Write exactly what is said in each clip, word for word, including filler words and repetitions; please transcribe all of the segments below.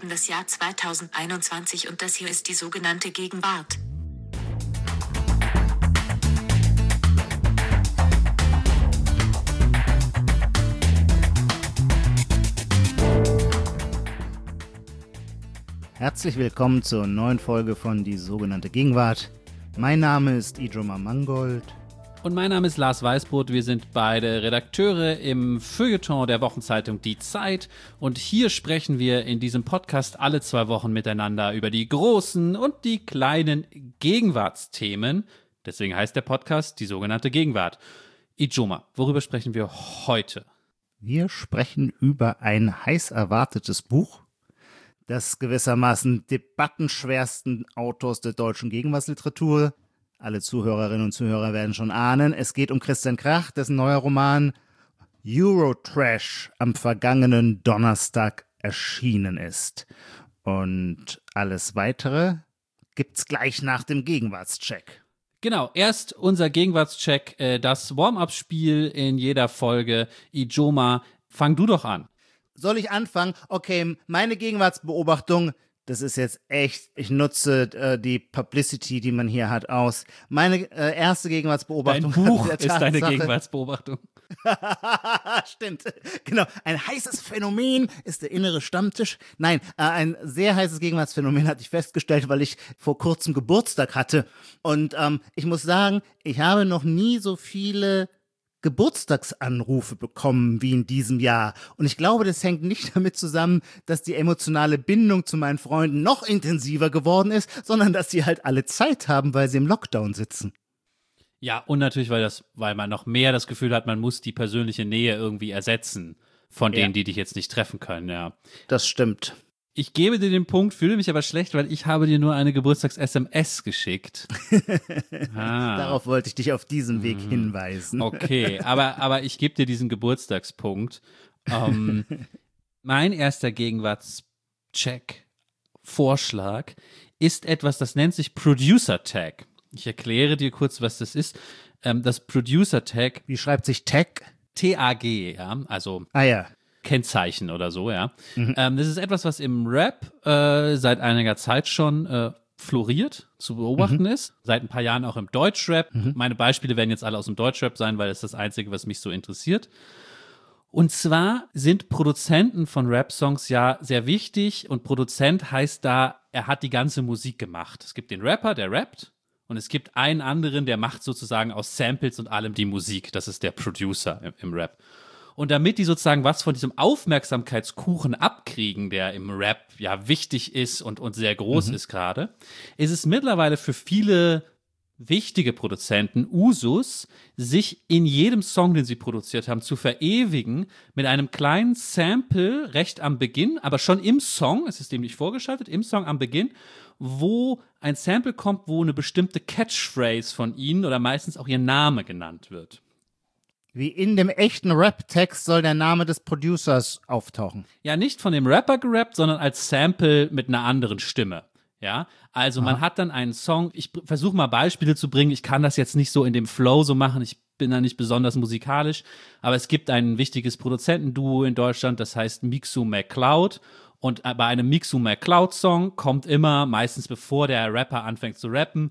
haben das Jahr zweitausendeinundzwanzig und das hier ist die sogenannte Gegenwart. Herzlich willkommen zur neuen Folge von Die sogenannte Gegenwart. Mein Name ist Ijoma Mangold. Und mein Name ist Lars Weißbrot. Wir sind beide Redakteure im Feuilleton der Wochenzeitung Die Zeit. Und hier sprechen wir in diesem Podcast alle zwei Wochen miteinander über die großen und die kleinen Gegenwartsthemen. Deswegen heißt der Podcast Die sogenannte Gegenwart. Ijoma, worüber sprechen wir heute? Wir sprechen über ein heiß erwartetes Buch, das gewissermaßen debattenschwersten Autors der deutschen Gegenwartsliteratur. Alle Zuhörerinnen und Zuhörer werden schon ahnen, es geht um Christian Krach, dessen neuer Roman Eurotrash am vergangenen Donnerstag erschienen ist. Und alles Weitere gibt's gleich nach dem Gegenwartscheck. Genau, erst unser Gegenwartscheck, äh, das Warm-up-Spiel in jeder Folge. Ijoma, fang du doch an. Soll ich anfangen? Okay, meine Gegenwartsbeobachtung, das ist jetzt echt, ich nutze äh, die Publicity, die man hier hat, aus. Meine äh, erste Gegenwartsbeobachtung. Dein Buch ist deine Gegenwartsbeobachtung. Stimmt, genau. Ein heißes Phänomen ist der innere Stammtisch. Nein, äh, ein sehr heißes Gegenwartsphänomen hatte ich festgestellt, weil ich vor kurzem Geburtstag hatte. Und ähm, ich muss sagen, ich habe noch nie so viele Geburtstagsanrufe bekommen wie in diesem Jahr. Und ich glaube, das hängt nicht damit zusammen, dass die emotionale Bindung zu meinen Freunden noch intensiver geworden ist, sondern dass sie halt alle Zeit haben, weil sie im Lockdown sitzen. Ja, und natürlich, weil das, weil man noch mehr das Gefühl hat, man muss die persönliche Nähe irgendwie ersetzen von denen, ja, die dich jetzt nicht treffen können, ja. Das stimmt. Ich gebe dir den Punkt, fühle mich aber schlecht, weil ich habe dir nur eine Geburtstags-S M S geschickt. ah. Darauf wollte ich dich auf diesem Weg mhm. hinweisen. Okay, aber, aber ich gebe dir diesen Geburtstagspunkt. Um, mein erster Gegenwartscheck, Vorschlag, ist etwas, das nennt sich Producer Tag. Ich erkläre dir kurz, was das ist. Ähm, das Producer Tag. Wie schreibt sich Tag? T A G, ja, also. Ah ja. Kennzeichen oder so, ja. Mhm. Ähm, das ist etwas, was im Rap äh, seit einiger Zeit schon äh, floriert, zu beobachten mhm. ist. Seit ein paar Jahren auch im Deutschrap. Mhm. Meine Beispiele werden jetzt alle aus dem Deutschrap sein, weil das ist das Einzige, was mich so interessiert. Und zwar sind Produzenten von Rap-Songs ja sehr wichtig und Produzent heißt da, er hat die ganze Musik gemacht. Es gibt den Rapper, der rappt und es gibt einen anderen, der macht sozusagen aus Samples und allem die Musik. Das ist der Producer im, im Rap. Und damit die sozusagen was von diesem Aufmerksamkeitskuchen abkriegen, der im Rap ja wichtig ist und, und sehr groß mhm. ist gerade, ist es mittlerweile für viele wichtige Produzenten Usus, sich in jedem Song, den sie produziert haben, zu verewigen mit einem kleinen Sample recht am Beginn, aber schon im Song, es ist dem nicht vorgeschaltet, im Song am Beginn, wo ein Sample kommt, wo eine bestimmte Catchphrase von ihnen oder meistens auch ihr Name genannt wird. Wie in dem echten Rap-Text soll der Name des Producers auftauchen. Ja, nicht von dem Rapper gerappt, sondern als Sample mit einer anderen Stimme. Ja, also man Aha. hat dann einen Song, ich versuche mal Beispiele zu bringen, ich kann das jetzt nicht so in dem Flow so machen, ich bin da nicht besonders musikalisch, aber es gibt ein wichtiges Produzentenduo in Deutschland, das heißt Mixu McCloud. Und bei einem Mixu McCloud-Song kommt immer, meistens bevor der Rapper anfängt zu rappen,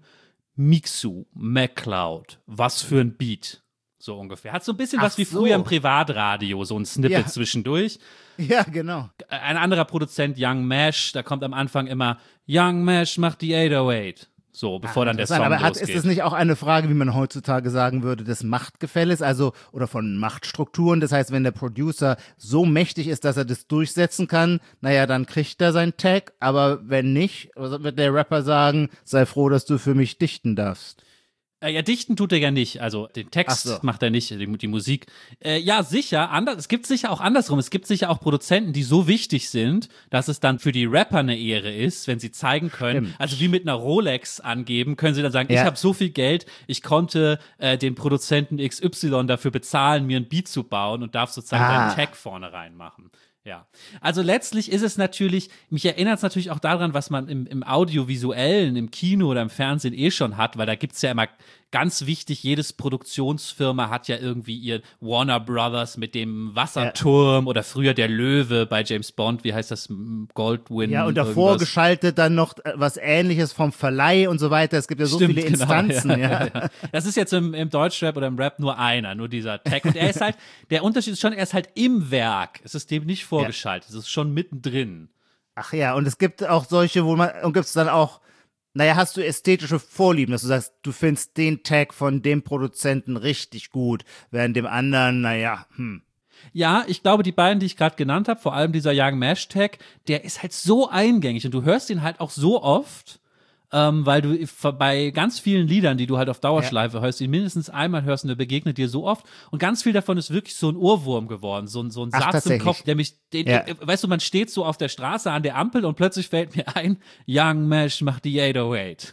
Mixu McCloud, was für ein Beat. So ungefähr. Hat so ein bisschen Ach was wie so. früher im Privatradio, so ein Snippet ja. zwischendurch. Ja, genau. Ein anderer Produzent, Young Mash, da kommt am Anfang immer Young Mash macht die acht null acht. So, bevor Ach, dann der Song aber hat, losgeht. Ist das nicht auch eine Frage, wie man heutzutage sagen würde, des Machtgefälles, also oder von Machtstrukturen? Das heißt, wenn der Producer so mächtig ist, dass er das durchsetzen kann, naja, dann kriegt er seinen Tag, aber wenn nicht, wird der Rapper sagen, sei froh, dass du für mich dichten darfst. Äh, ja, dichten tut er ja nicht, also den Text so. macht er nicht, die, die Musik. Äh, ja, sicher, anders, es gibt sicher auch andersrum, es gibt sicher auch Produzenten, die so wichtig sind, dass es dann für die Rapper eine Ehre ist, wenn sie zeigen können, Stimmt. also wie mit einer Rolex angeben, können sie dann sagen, ja. ich habe so viel Geld, ich konnte äh, den Produzenten X Y dafür bezahlen, mir ein Beat zu bauen und darf sozusagen ah. einen Tag vorne reinmachen. Ja, also letztlich ist es natürlich, mich erinnert es natürlich auch daran, was man im, im Audiovisuellen, im Kino oder im Fernsehen eh schon hat, weil da gibt es ja immer ganz wichtig, jedes Produktionsfirma hat ja irgendwie ihr Warner Brothers mit dem Wasserturm ja. oder früher der Löwe bei James Bond, wie heißt das, Goldwyn? Ja, und davor irgendwas. geschaltet dann noch was Ähnliches vom Verleih und so weiter. Es gibt ja so Stimmt, viele genau, Instanzen. ja, ja. Ja, ja. Das ist jetzt im, im Deutschrap oder im Rap nur einer, nur dieser Tag. Und er ist halt, der Unterschied ist schon, er ist halt im Werk. Es ist dem nicht vorgeschaltet, ja. es ist schon mittendrin. Ach ja, und es gibt auch solche, wo man, und gibt es dann auch, naja, hast du ästhetische Vorlieben, dass du sagst, du findest den Tag von dem Produzenten richtig gut, während dem anderen, naja, hm. Ja, ich glaube, die beiden, die ich gerade genannt habe, vor allem dieser Young Mash Tag, der ist halt so eingängig und du hörst ihn halt auch so oft, ähm, weil du bei ganz vielen Liedern, die du halt auf Dauerschleife ja. hörst, ihn mindestens einmal hörst und der begegnet dir so oft und ganz viel davon ist wirklich so ein Ohrwurm geworden, so ein, so ein Ach, Satz im Kopf, der mich, den, ja. weißt du, man steht so auf der Straße an der Ampel und plötzlich fällt mir ein, Young Mash macht die acht null acht.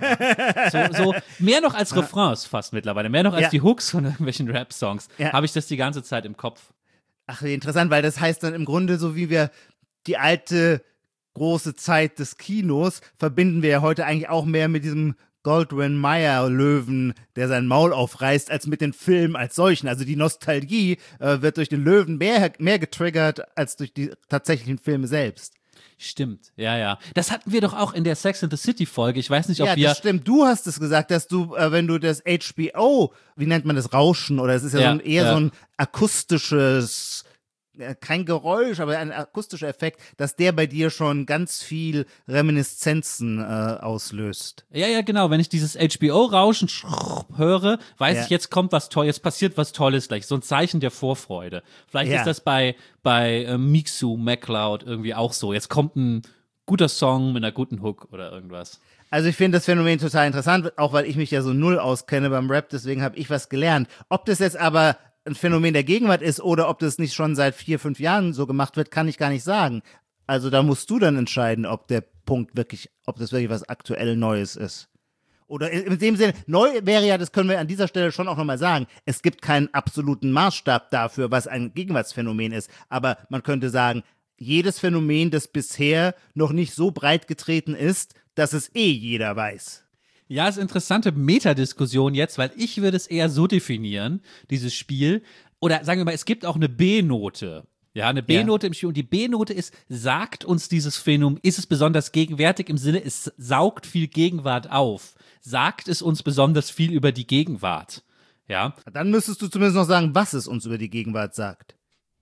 so, so mehr noch als Refrains fast mittlerweile, mehr noch als ja. die Hooks von irgendwelchen Rap-Songs, ja. habe ich das die ganze Zeit im Kopf. Ach, wie interessant, weil das heißt dann im Grunde, so wie wir die alte große Zeit des Kinos verbinden wir ja heute eigentlich auch mehr mit diesem Goldwyn Mayer Löwen, der sein Maul aufreißt, als mit den Filmen als solchen. Also die Nostalgie äh, wird durch den Löwen mehr, mehr getriggert als durch die tatsächlichen Filme selbst. Stimmt, ja, ja. Das hatten wir doch auch in der Sex and the City Folge. Ich weiß nicht, ob ja, wir. Ja, das stimmt. Du hast es gesagt, dass du, äh, wenn du das H B O, wie nennt man das, Rauschen, oder es ist ja, ja so ein, eher ja. so ein akustisches, kein Geräusch, aber ein akustischer Effekt, dass der bei dir schon ganz viel Reminiszenzen äh, auslöst. Ja, ja, genau. Wenn ich dieses H B O-Rauschen höre, weiß ja. ich, jetzt kommt was Tolles, jetzt passiert was Tolles gleich. So ein Zeichen der Vorfreude. Vielleicht ja. ist das bei, bei äh, Mixu, MacLeod irgendwie auch so. Jetzt kommt ein guter Song mit einer guten Hook oder irgendwas. Also ich finde das Phänomen total interessant, auch weil ich mich ja so null auskenne beim Rap, deswegen habe ich was gelernt. Ob das jetzt aber ein Phänomen der Gegenwart ist oder ob das nicht schon seit vier, fünf Jahren so gemacht wird, kann ich gar nicht sagen. Also da musst du dann entscheiden, ob der Punkt wirklich, ob das wirklich was aktuell Neues ist. Oder in dem Sinne, neu wäre ja, das können wir an dieser Stelle schon auch nochmal sagen, es gibt keinen absoluten Maßstab dafür, was ein Gegenwartsphänomen ist. Aber man könnte sagen, jedes Phänomen, das bisher noch nicht so breit getreten ist, dass es eh jeder weiß. Ja, ist interessante Metadiskussion jetzt, weil ich würde es eher so definieren, dieses Spiel. Oder sagen wir mal, es gibt auch eine B-Note. Ja, eine B-Note ja. im Spiel. Und die B-Note ist, sagt uns dieses Phänomen, ist es besonders gegenwärtig im Sinne, es saugt viel Gegenwart auf. Sagt es uns besonders viel über die Gegenwart. Ja. Dann müsstest du zumindest noch sagen, was es uns über die Gegenwart sagt.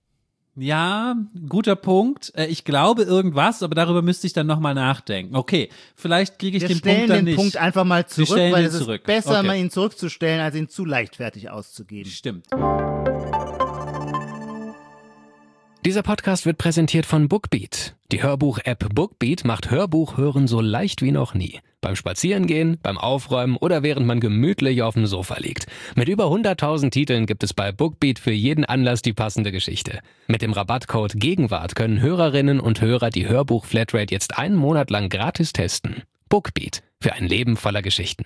Ja, guter Punkt. Ich glaube irgendwas, aber darüber müsste ich dann nochmal nachdenken. Okay, vielleicht kriege ich Wir den Punkt dann den nicht. Punkt einfach mal zurück, weil es zurück. ist besser, okay. mal ihn zurückzustellen, als ihn zu leichtfertig auszugeben. Stimmt. Dieser Podcast wird präsentiert von Bookbeat. Die Hörbuch-App Bookbeat macht Hörbuch hören so leicht wie noch nie. Beim Spazierengehen, beim Aufräumen oder während man gemütlich auf dem Sofa liegt. Mit über hunderttausend Titeln gibt es bei Bookbeat für jeden Anlass die passende Geschichte. Mit dem Rabattcode Gegenwart können Hörerinnen und Hörer die Hörbuch-Flatrate jetzt einen Monat lang gratis testen. Bookbeat. Für ein Leben voller Geschichten.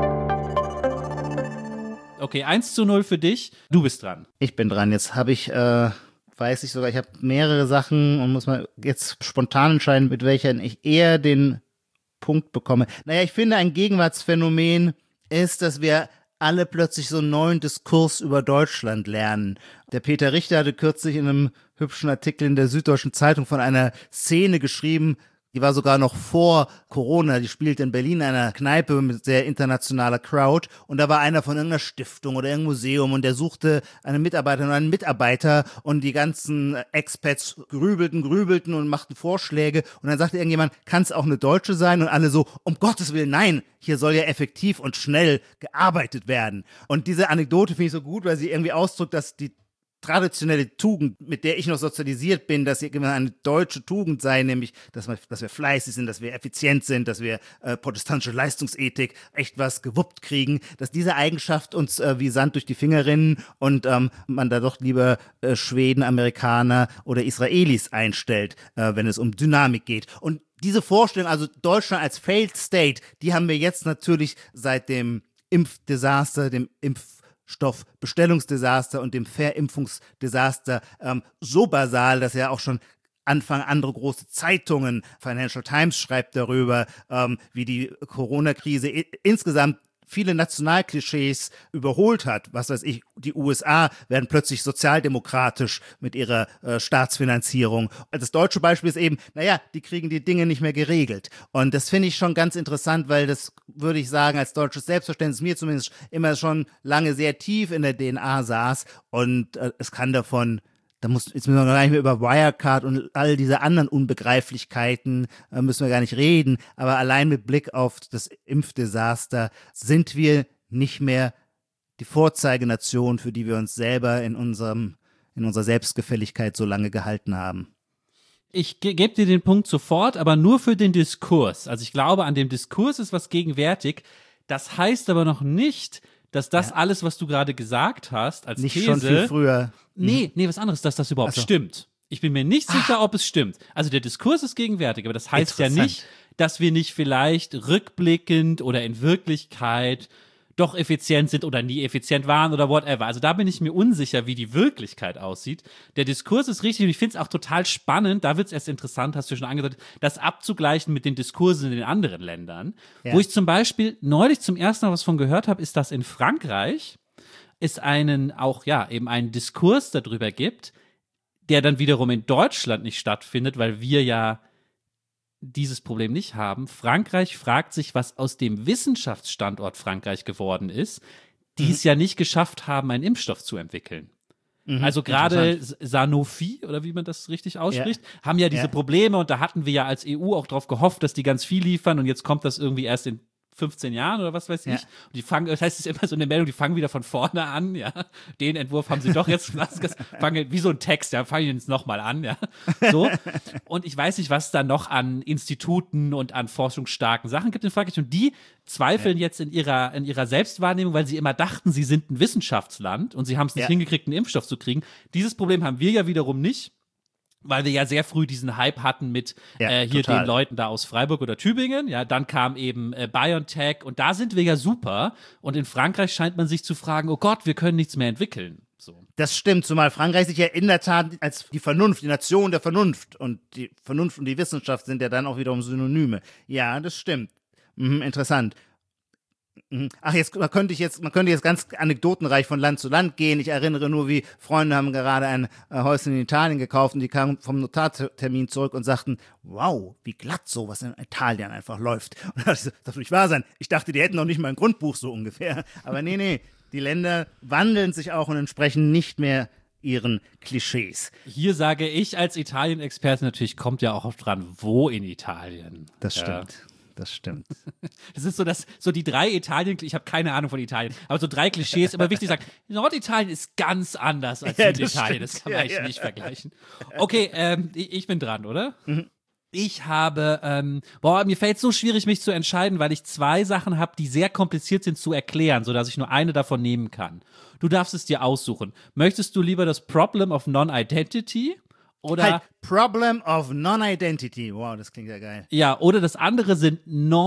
Okay, eins zu null für dich. Du bist dran. Ich bin dran. Jetzt habe ich, äh, weiß ich sogar, ich habe mehrere Sachen und muss mal jetzt spontan entscheiden, mit welcher ich eher den Punkt bekomme. Naja, ich finde, ein Gegenwartsphänomen ist, dass wir alle plötzlich so einen neuen Diskurs über Deutschland lernen. Der Peter Richter hatte kürzlich in einem hübschen Artikel in der Süddeutschen Zeitung von einer Szene geschrieben, die war sogar noch vor Corona, die spielte in Berlin in einer Kneipe mit sehr internationaler Crowd und da war einer von irgendeiner Stiftung oder irgendeinem Museum und der suchte eine Mitarbeiterin oder einen Mitarbeiter und die ganzen Expats grübelten, grübelten und machten Vorschläge und dann sagte irgendjemand, kann es auch eine Deutsche sein? Und alle so, um Gottes Willen, nein, hier soll ja effektiv und schnell gearbeitet werden. Und diese Anekdote finde ich so gut, weil sie irgendwie ausdrückt, dass die traditionelle Tugend, mit der ich noch sozialisiert bin, dass sie eine deutsche Tugend sei, nämlich, dass, wir, dass wir fleißig sind, dass wir effizient sind, dass wir äh, protestantische Leistungsethik echt was gewuppt kriegen, dass diese Eigenschaft uns äh, wie Sand durch die Finger rinnen und ähm, man da doch lieber äh, Schweden, Amerikaner oder Israelis einstellt, äh, wenn es um Dynamik geht. Und diese Vorstellung, also Deutschland als Failed State, die haben wir jetzt natürlich seit dem Impfdesaster, dem Impf Stoffbestellungsdesaster und dem Verimpfungsdesaster ähm, so basal, dass ja auch schon anfangen andere große Zeitungen, Financial Times schreibt darüber, ähm, wie die Corona-Krise i- insgesamt viele Nationalklischees überholt hat. Was weiß ich, die U S A werden plötzlich sozialdemokratisch mit ihrer äh, Staatsfinanzierung. Das deutsche Beispiel ist eben, naja, die kriegen die Dinge nicht mehr geregelt. Und das finde ich schon ganz interessant, weil das, würde ich sagen, als deutsches Selbstverständnis mir zumindest immer schon lange sehr tief in der D N A saß. Und äh, es kann davon Da muss, jetzt müssen wir gar nicht mehr über Wirecard und all diese anderen Unbegreiflichkeiten äh, müssen wir gar nicht reden. Aber allein mit Blick auf das Impfdesaster sind wir nicht mehr die Vorzeigenation, für die wir uns selber in unserem, in unserer Selbstgefälligkeit so lange gehalten haben. Ich ge- gebe dir den Punkt sofort, aber nur für den Diskurs. Also ich glaube, an dem Diskurs ist was gegenwärtig. Das heißt aber noch nicht, dass das ja. alles, was du gerade gesagt hast, als nicht These, schon viel früher. Nee, nee, was anderes, dass das überhaupt so. stimmt. Ich bin mir nicht sicher, ob es stimmt. Also der Diskurs ist gegenwärtig, aber das heißt ja nicht, dass wir nicht vielleicht rückblickend oder in Wirklichkeit doch effizient sind oder nie effizient waren oder whatever. Also da bin ich mir unsicher, wie die Wirklichkeit aussieht. Der Diskurs ist richtig und ich finde es auch total spannend, da wird es erst interessant, hast du schon angedeutet, das abzugleichen mit den Diskursen in den anderen Ländern. Ja. Wo ich zum Beispiel neulich zum ersten Mal was von gehört habe, ist, dass in Frankreich es einen auch, ja, eben einen Diskurs darüber gibt, der dann wiederum in Deutschland nicht stattfindet, weil wir ja dieses Problem nicht haben. Frankreich fragt sich, was aus dem Wissenschaftsstandort Frankreich geworden ist, die mhm. es ja nicht geschafft haben, einen Impfstoff zu entwickeln. Mhm, also gerade Sanofi, oder wie man das richtig ausspricht, ja. haben ja diese ja. Probleme und da hatten wir ja als E U auch drauf gehofft, dass die ganz viel liefern und jetzt kommt das irgendwie erst in fünfzehn Jahren oder was weiß ich. Ja. Und die fangen, das heißt, es ist immer so eine Meldung, die fangen wieder von vorne an, ja. Den Entwurf haben sie doch jetzt, fangen, wie so ein Text, ja, fangen jetzt nochmal an, ja. So. Und ich weiß nicht, was da noch an Instituten und an forschungsstarken Sachen gibt in Frankreich. Und die zweifeln ja. jetzt in ihrer, in ihrer Selbstwahrnehmung, weil sie immer dachten, sie sind ein Wissenschaftsland und sie haben es nicht ja. hingekriegt, einen Impfstoff zu kriegen. Dieses Problem haben wir ja wiederum nicht. Weil wir ja sehr früh diesen Hype hatten mit ja, äh, hier total. den Leuten da aus Freiburg oder Tübingen. Ja, dann kam eben äh, BioNTech und da sind wir ja super. Und in Frankreich scheint man sich zu fragen, oh Gott, wir können nichts mehr entwickeln. So. Das stimmt, zumal Frankreich sich ja in der Tat als die Vernunft, die Nation der Vernunft und die Vernunft und die Wissenschaft sind ja dann auch wiederum Synonyme. Ja, das stimmt. Mhm, interessant. Ach, jetzt man könnte ich jetzt, man könnte jetzt ganz anekdotenreich von Land zu Land gehen. Ich erinnere nur, wie Freunde haben gerade ein äh, Häuschen in Italien gekauft und die kamen vom Notartermin zurück und sagten, wow, wie glatt sowas in Italien einfach läuft. Und da dachte ich, das darf nicht wahr sein. Ich dachte, die hätten noch nicht mal ein Grundbuch so ungefähr. Aber nee, nee, die Länder wandeln sich auch und entsprechen nicht mehr ihren Klischees. Hier sage ich als Italien-Experte natürlich, kommt ja auch oft dran, wo in Italien. Das stimmt. Ja. Das stimmt. Das ist so, dass so die drei Italien, ich habe keine Ahnung von Italien, aber so drei Klischees, immer wichtig sagen, Norditalien ist ganz anders als ja, Süditalien, das, das kann man ja, eigentlich ja. nicht vergleichen. Okay, ähm, ich, ich bin dran, oder? Mhm. Ich habe, ähm, boah, mir fällt es so schwierig, mich zu entscheiden, weil ich zwei Sachen habe, die sehr kompliziert sind zu erklären, sodass ich nur eine davon nehmen kann. Du darfst es dir aussuchen. Möchtest du lieber das Problem of Non-Identity? Oder halt, Problem of Non-Identity. Wow, das klingt ja geil. Ja, oder das andere sind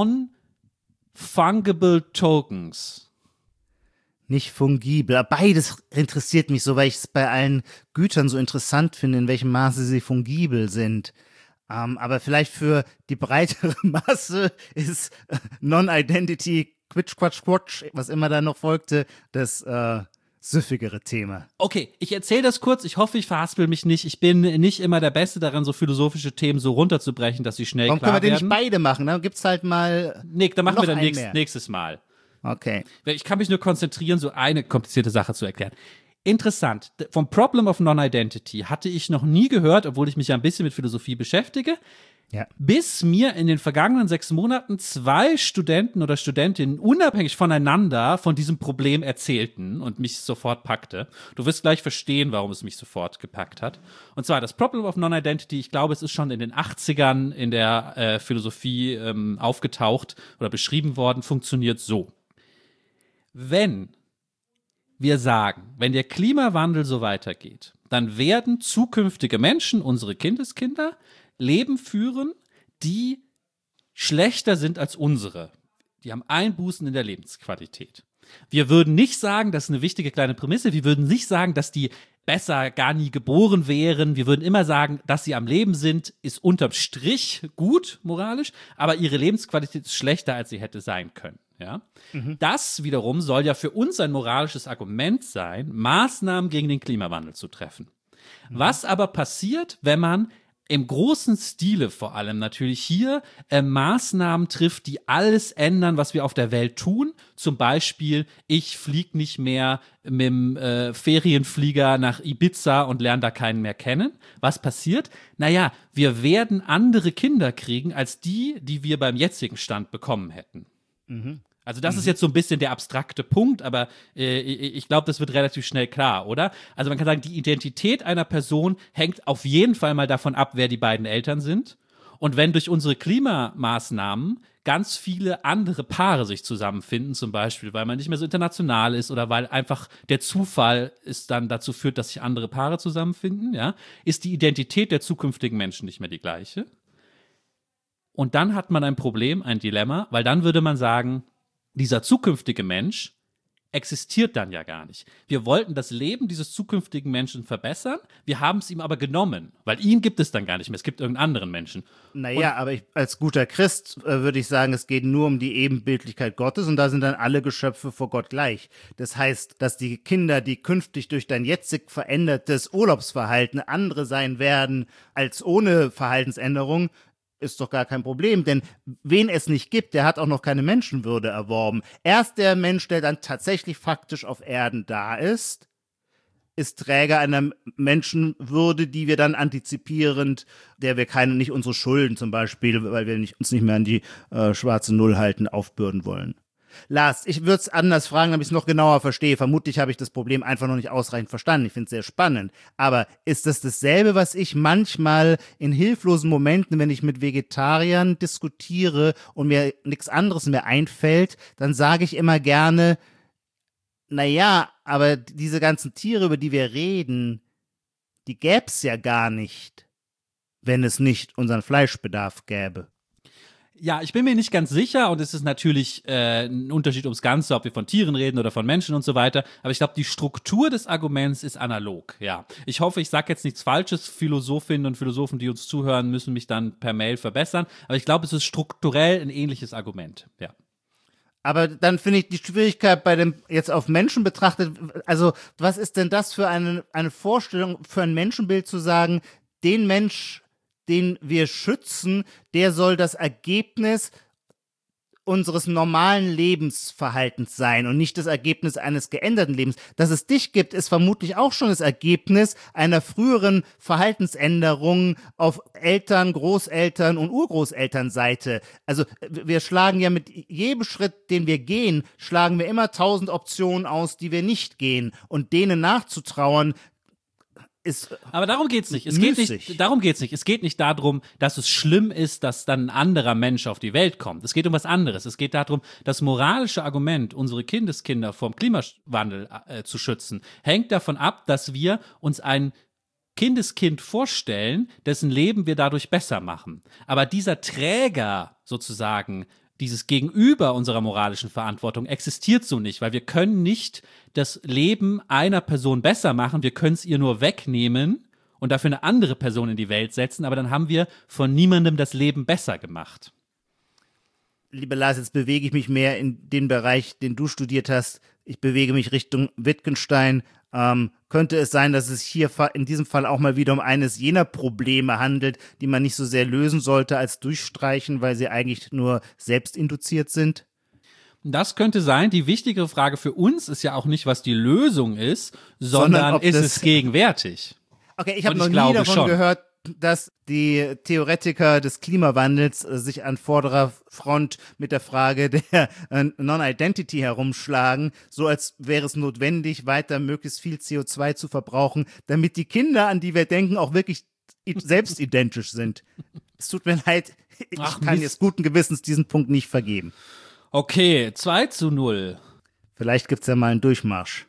Non-Fungible Tokens. Nicht fungibel. Beides interessiert mich so, weil ich es bei allen Gütern so interessant finde, in welchem Maße sie fungibel sind. Um, aber vielleicht für die breitere Masse ist äh, Non-Identity, Quitsch, Quatsch, Quatsch, was immer da noch folgte, das äh, süffigere Thema. Okay, ich erzähle das kurz. Ich hoffe, ich verhaspel mich nicht. Ich bin nicht immer der Beste daran, so philosophische Themen so runterzubrechen, dass sie schnell Warum klar werden. Warum können wir den nicht beide machen? Dann gibt's halt mal Nick, dann machen wir dann nächst, nächstes Mal. Okay. Ich kann mich nur konzentrieren, so eine komplizierte Sache zu erklären. Interessant. Vom Problem of Non-Identity hatte ich noch nie gehört, obwohl ich mich ja ein bisschen mit Philosophie beschäftige. Ja. Bis mir in den vergangenen sechs Monaten zwei Studenten oder Studentinnen unabhängig voneinander von diesem Problem erzählten und mich sofort packte. Du wirst gleich verstehen, warum es mich sofort gepackt hat. Und zwar das Problem of Non-Identity, ich glaube, es ist schon in den achtzigern in der äh, Philosophie ähm, aufgetaucht oder beschrieben worden, funktioniert so. Wenn wir sagen, wenn der Klimawandel so weitergeht, dann werden zukünftige Menschen, unsere Kindeskinder, Leben führen, die schlechter sind als unsere. Die haben Einbußen in der Lebensqualität. Wir würden nicht sagen, das ist eine wichtige kleine Prämisse, wir würden nicht sagen, dass die besser gar nie geboren wären. Wir würden immer sagen, dass sie am Leben sind, ist unterm Strich gut, moralisch, aber ihre Lebensqualität ist schlechter, als sie hätte sein können. Ja? Mhm. Das wiederum soll ja für uns ein moralisches Argument sein, Maßnahmen gegen den Klimawandel zu treffen. Mhm. Was aber passiert, wenn man im großen Stile vor allem natürlich hier äh, Maßnahmen trifft, die alles ändern, was wir auf der Welt tun. Zum Beispiel, ich fliege nicht mehr mit dem äh, Ferienflieger nach Ibiza und lerne da keinen mehr kennen. Was passiert? Naja, wir werden andere Kinder kriegen, als die, die wir beim jetzigen Stand bekommen hätten. Mhm. Also das mhm. ist jetzt so ein bisschen der abstrakte Punkt, aber äh, ich glaube, das wird relativ schnell klar, oder? Also man kann sagen, die Identität einer Person hängt auf jeden Fall mal davon ab, wer die beiden Eltern sind. Und wenn durch unsere Klimamaßnahmen ganz viele andere Paare sich zusammenfinden, zum Beispiel, weil man nicht mehr so international ist oder weil einfach der Zufall es dann dazu führt, dass sich andere Paare zusammenfinden, ja, ist die Identität der zukünftigen Menschen nicht mehr die gleiche. Und dann hat man ein Problem, ein Dilemma, weil dann würde man sagen, dieser zukünftige Mensch existiert dann ja gar nicht. Wir wollten das Leben dieses zukünftigen Menschen verbessern, wir haben es ihm aber genommen, weil ihn gibt es dann gar nicht mehr, es gibt irgendeinen anderen Menschen. Naja, aber ich, als guter Christ äh, würde ich sagen, es geht nur um die Ebenbildlichkeit Gottes und da sind dann alle Geschöpfe vor Gott gleich. Das heißt, dass die Kinder, die künftig durch dein jetzig verändertes Urlaubsverhalten andere sein werden als ohne Verhaltensänderung, ist doch gar kein Problem, denn wen es nicht gibt, der hat auch noch keine Menschenwürde erworben. Erst der Mensch, der dann tatsächlich faktisch auf Erden da ist, ist Träger einer Menschenwürde, die wir dann antizipierend, der wir keine, nicht unsere Schulden zum Beispiel, weil wir nicht, uns nicht mehr an die äh, schwarze Null halten, aufbürden wollen. Lars, ich würde es anders fragen, damit ich es noch genauer verstehe. Vermutlich habe ich das Problem einfach noch nicht ausreichend verstanden. Ich finde es sehr spannend. Aber ist das dasselbe, was ich manchmal in hilflosen Momenten, wenn ich mit Vegetariern diskutiere und mir nichts anderes mehr einfällt, dann sage ich immer gerne, naja, aber diese ganzen Tiere, über die wir reden, die gäbe es ja gar nicht, wenn es nicht unseren Fleischbedarf gäbe. Ja, ich bin mir nicht ganz sicher und es ist natürlich äh, ein Unterschied ums Ganze, ob wir von Tieren reden oder von Menschen und so weiter. Aber ich glaube, die Struktur des Arguments ist analog, ja. Ich hoffe, ich sage jetzt nichts Falsches. Philosophinnen und Philosophen, die uns zuhören, müssen mich dann per Mail verbessern. Aber ich glaube, es ist strukturell ein ähnliches Argument, ja. Aber dann finde ich die Schwierigkeit bei dem, jetzt auf Menschen betrachtet, also was ist denn das für eine, eine Vorstellung, für ein Menschenbild zu sagen, den Mensch, den wir schützen, der soll das Ergebnis unseres normalen Lebensverhaltens sein und nicht das Ergebnis eines geänderten Lebens. Dass es dich gibt, ist vermutlich auch schon das Ergebnis einer früheren Verhaltensänderung auf Eltern, Großeltern und Urgroßelternseite. Also wir schlagen ja mit jedem Schritt, den wir gehen, schlagen wir immer tausend Optionen aus, die wir nicht gehen. Und denen nachzutrauern, ist aber darum geht's nicht. Es geht nicht. Darum geht's nicht. Es geht nicht darum, dass es schlimm ist, dass dann ein anderer Mensch auf die Welt kommt. Es geht um was anderes. Es geht darum, das moralische Argument, unsere Kindeskinder vom Klimawandel äh, zu schützen, hängt davon ab, dass wir uns ein Kindeskind vorstellen, dessen Leben wir dadurch besser machen. Aber dieser Träger sozusagen, dieses Gegenüber unserer moralischen Verantwortung existiert so nicht, weil wir können nicht das Leben einer Person besser machen, wir können es ihr nur wegnehmen und dafür eine andere Person in die Welt setzen, aber dann haben wir von niemandem das Leben besser gemacht. Lieber Lars, jetzt bewege ich mich mehr in den Bereich, den du studiert hast. Ich bewege mich Richtung Wittgenstein. Ähm, könnte es sein, dass es hier in diesem Fall auch mal wieder um eines jener Probleme handelt, die man nicht so sehr lösen sollte als durchstreichen, weil sie eigentlich nur selbst induziert sind? Das könnte sein. Die wichtigere Frage für uns ist ja auch nicht, was die Lösung ist, sondern, sondern ist es gegenwärtig? Okay, ich habe noch nie davon schon. gehört, dass die Theoretiker des Klimawandels äh, sich an vorderer Front mit der Frage der äh, Non-Identity herumschlagen, so als wäre es notwendig, weiter möglichst viel C O zwei zu verbrauchen, damit die Kinder, an die wir denken, auch wirklich selbst identisch sind. Es tut mir leid, ich Ach, kann Mist. jetzt guten Gewissens diesen Punkt nicht vergeben. Okay, zwei zu null. Vielleicht gibt's ja mal einen Durchmarsch.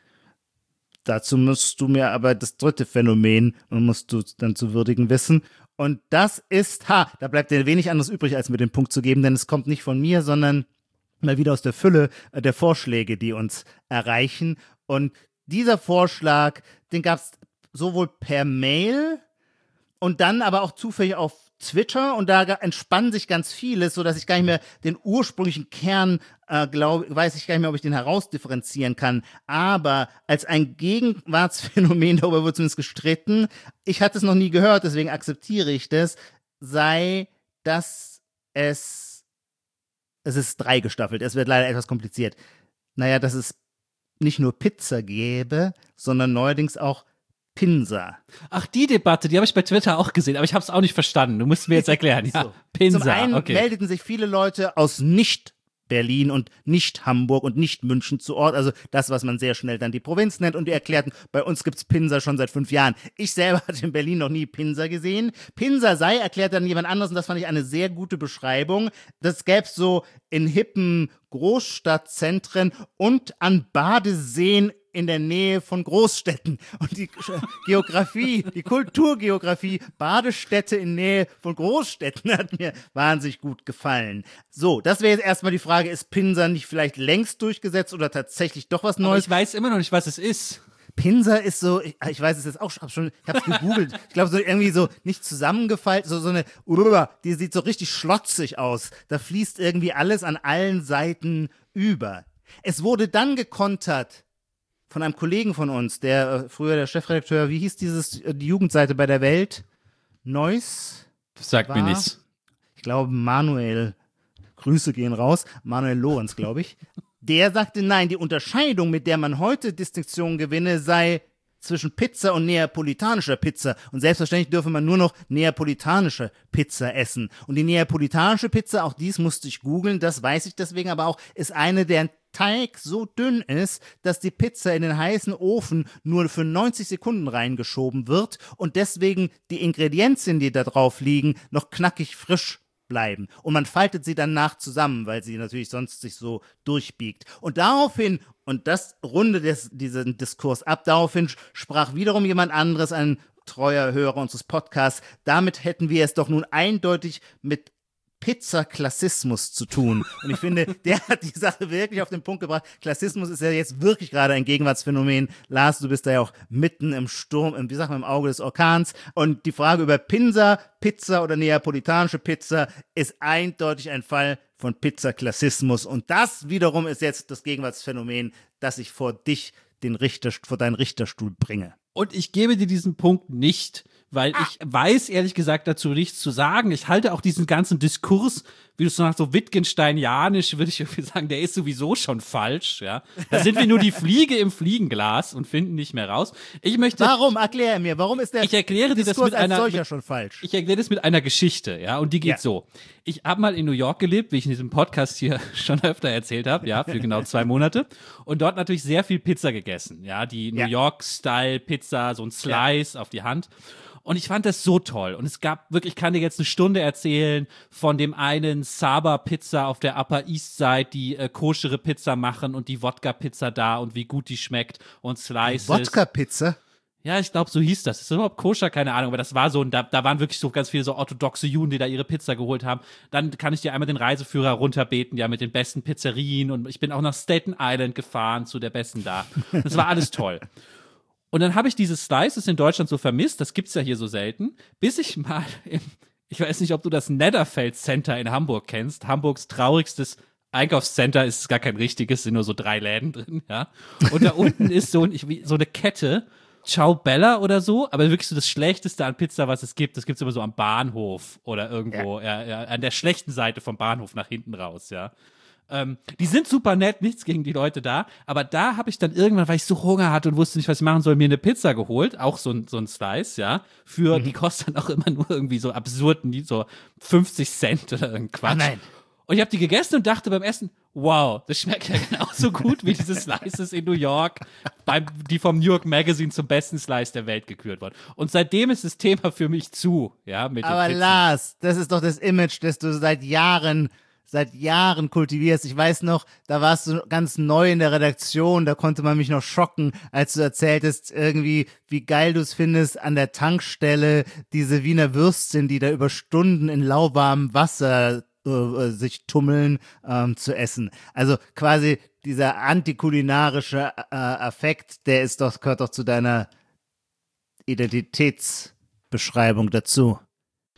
Dazu musst du mir aber das dritte Phänomen, musst du dann zu würdigen wissen. Und das ist, ha, da bleibt dir wenig anderes übrig, als mir den Punkt zu geben, denn es kommt nicht von mir, sondern mal wieder aus der Fülle der Vorschläge, die uns erreichen. Und dieser Vorschlag, den gab es sowohl per Mail und dann aber auch zufällig auf Twitter und da entspann sich ganz vieles, so dass ich gar nicht mehr den ursprünglichen Kern, äh, glaube, weiß ich gar nicht mehr, ob ich den herausdifferenzieren kann. Aber als ein Gegenwartsphänomen, darüber wird zumindest gestritten, ich hatte es noch nie gehört, deswegen akzeptiere ich das, sei, dass es, es ist dreigestaffelt, es wird leider etwas kompliziert. Naja, dass es nicht nur Pizza gäbe, sondern neuerdings auch Pinsa. Ach, die Debatte, die habe ich bei Twitter auch gesehen, aber ich habe es auch nicht verstanden. Du musst mir jetzt erklären. Ja, so. Pinsa. Zum einen okay. meldeten sich viele Leute aus nicht Berlin und nicht Hamburg und nicht München zu Ort, also das, was man sehr schnell dann die Provinz nennt, und die erklärten, bei uns gibt's Pinsa schon seit fünf Jahren. Ich selber hatte in Berlin noch nie Pinsa gesehen. Pinsa sei, erklärt dann jemand anderes, und das fand ich eine sehr gute Beschreibung, das gäb's so in hippen Großstadtzentren und an Badeseen in der Nähe von Großstädten. Und die Geografie, die Kulturgeografie, Badestädte in Nähe von Großstädten hat mir wahnsinnig gut gefallen. So, das wäre jetzt erstmal die Frage, ist Pinsa nicht vielleicht längst durchgesetzt oder tatsächlich doch was Aber Neues? ich weiß immer noch nicht, was es ist. Pinsa ist so, ich, ich weiß es jetzt auch schon, ich hab's gegoogelt, ich glaube so irgendwie so nicht zusammengefaltet, so, so eine, die sieht so richtig schlotzig aus. Da fließt irgendwie alles an allen Seiten über. Es wurde dann gekontert von einem Kollegen von uns, der äh, früher der Chefredakteur, wie hieß dieses, äh, die Jugendseite bei der Welt? Neuss? Sagt war, mir nichts. Ich glaube, Manuel, Grüße gehen raus, Manuel Lorenz, glaube ich. Der sagte, nein, die Unterscheidung, mit der man heute Distinktion gewinne, sei zwischen Pizza und neapolitanischer Pizza. Und selbstverständlich dürfe man nur noch neapolitanische Pizza essen. Und die neapolitanische Pizza, auch dies musste ich googeln, das weiß ich deswegen aber auch, ist eine, deren Teig so dünn ist, dass die Pizza in den heißen Ofen nur für neunzig Sekunden reingeschoben wird und deswegen die Ingredienzien, die da drauf liegen, noch knackig frisch bleiben. Und man faltet sie danach zusammen, weil sie natürlich sonst sich so durchbiegt. Und daraufhin, und das rundet des, diesen Diskurs ab, daraufhin sprach wiederum jemand anderes, ein treuer Hörer unseres Podcasts, damit hätten wir es doch nun eindeutig mit Pizza-Klassismus zu tun. Und ich finde, der hat die Sache wirklich auf den Punkt gebracht. Klassismus ist ja jetzt wirklich gerade ein Gegenwartsphänomen. Lars, du bist da ja auch mitten im Sturm, im, wie sagt man, im Auge des Orkans. Und die Frage über Pinsa, Pizza oder neapolitanische Pizza ist eindeutig ein Fall von Pizza-Klassismus. Und das wiederum ist jetzt das Gegenwartsphänomen, das ich vor dich, den Richter, vor deinen Richterstuhl bringe. Und ich gebe dir diesen Punkt nicht, weil ich weiß ehrlich gesagt dazu nichts zu sagen. Ich halte auch diesen ganzen Diskurs, wie du es sagst, so Wittgensteinianisch, würde ich irgendwie sagen, der ist sowieso schon falsch, ja. Da sind wir nur die Fliege im Fliegenglas und finden nicht mehr raus. Ich möchte. Warum? Erklär mir, warum ist der ich erkläre dir Diskurs das mit einer, als solcher mit, schon falsch? Ich erkläre das mit einer Geschichte, ja, und die geht ja. so. Ich habe mal in New York gelebt, wie ich in diesem Podcast hier schon öfter erzählt habe, ja, für genau zwei Monate. Und dort natürlich sehr viel Pizza gegessen, ja, die New ja. York-Style-Pizza, so ein Slice ja. auf die Hand. Und ich fand das so toll. Und es gab wirklich, ich kann dir jetzt eine Stunde erzählen von dem einen Saba Pizza auf der Upper East Side, die äh, koschere Pizza machen und die Wodka-Pizza da und wie gut die schmeckt und Slices. Wodka-Pizza? Ja, ich glaube, so hieß das. Ist das überhaupt koscher? Keine Ahnung. Aber das war so, da, da waren wirklich so ganz viele so orthodoxe Juden, die da ihre Pizza geholt haben. Dann kann ich dir einmal den Reiseführer runterbeten, ja, mit den besten Pizzerien. Und ich bin auch nach Staten Island gefahren, zu der besten da. Das war alles toll. Und dann habe ich diese Slices in Deutschland so vermisst, das gibt's ja hier so selten, bis ich mal im, ich weiß nicht, ob du das Netherfeld Center in Hamburg kennst, Hamburgs traurigstes Einkaufscenter, ist gar kein richtiges, sind nur so drei Läden drin, ja. Und da unten ist so, ein, so eine Kette, Ciao Bella oder so, aber wirklich so das Schlechteste an Pizza, was es gibt. Das gibt's immer so am Bahnhof oder irgendwo, ja. Ja, ja, an der schlechten Seite vom Bahnhof nach hinten raus, ja. Ähm, die sind super nett, nichts gegen die Leute da, aber da habe ich dann irgendwann, weil ich so Hunger hatte und wusste nicht, was ich machen soll, mir eine Pizza geholt, auch so ein, so ein Slice, ja, für, mhm. die kostet dann auch immer nur irgendwie so absurd, so fünfzig Cent oder irgendein Quatsch. Ah, nein. Und ich habe die gegessen und dachte beim Essen, wow, das schmeckt ja genauso gut wie diese Slices in New York, beim, die vom New York Magazine zum besten Slice der Welt gekürt wurden. Und seitdem ist das Thema für mich zu, ja, mit den Aber Pizzen. Lars, das ist doch das Image, das du seit Jahren seit Jahren kultivierst. Ich weiß noch, da warst du ganz neu in der Redaktion, da konnte man mich noch schocken, als du erzähltest irgendwie, wie geil du es findest, an der Tankstelle diese Wiener Würstchen, die da über Stunden in lauwarmem Wasser äh, sich tummeln, ähm, zu essen. Also quasi dieser antikulinarische äh, Affekt, der ist doch, gehört doch zu deiner Identitätsbeschreibung dazu.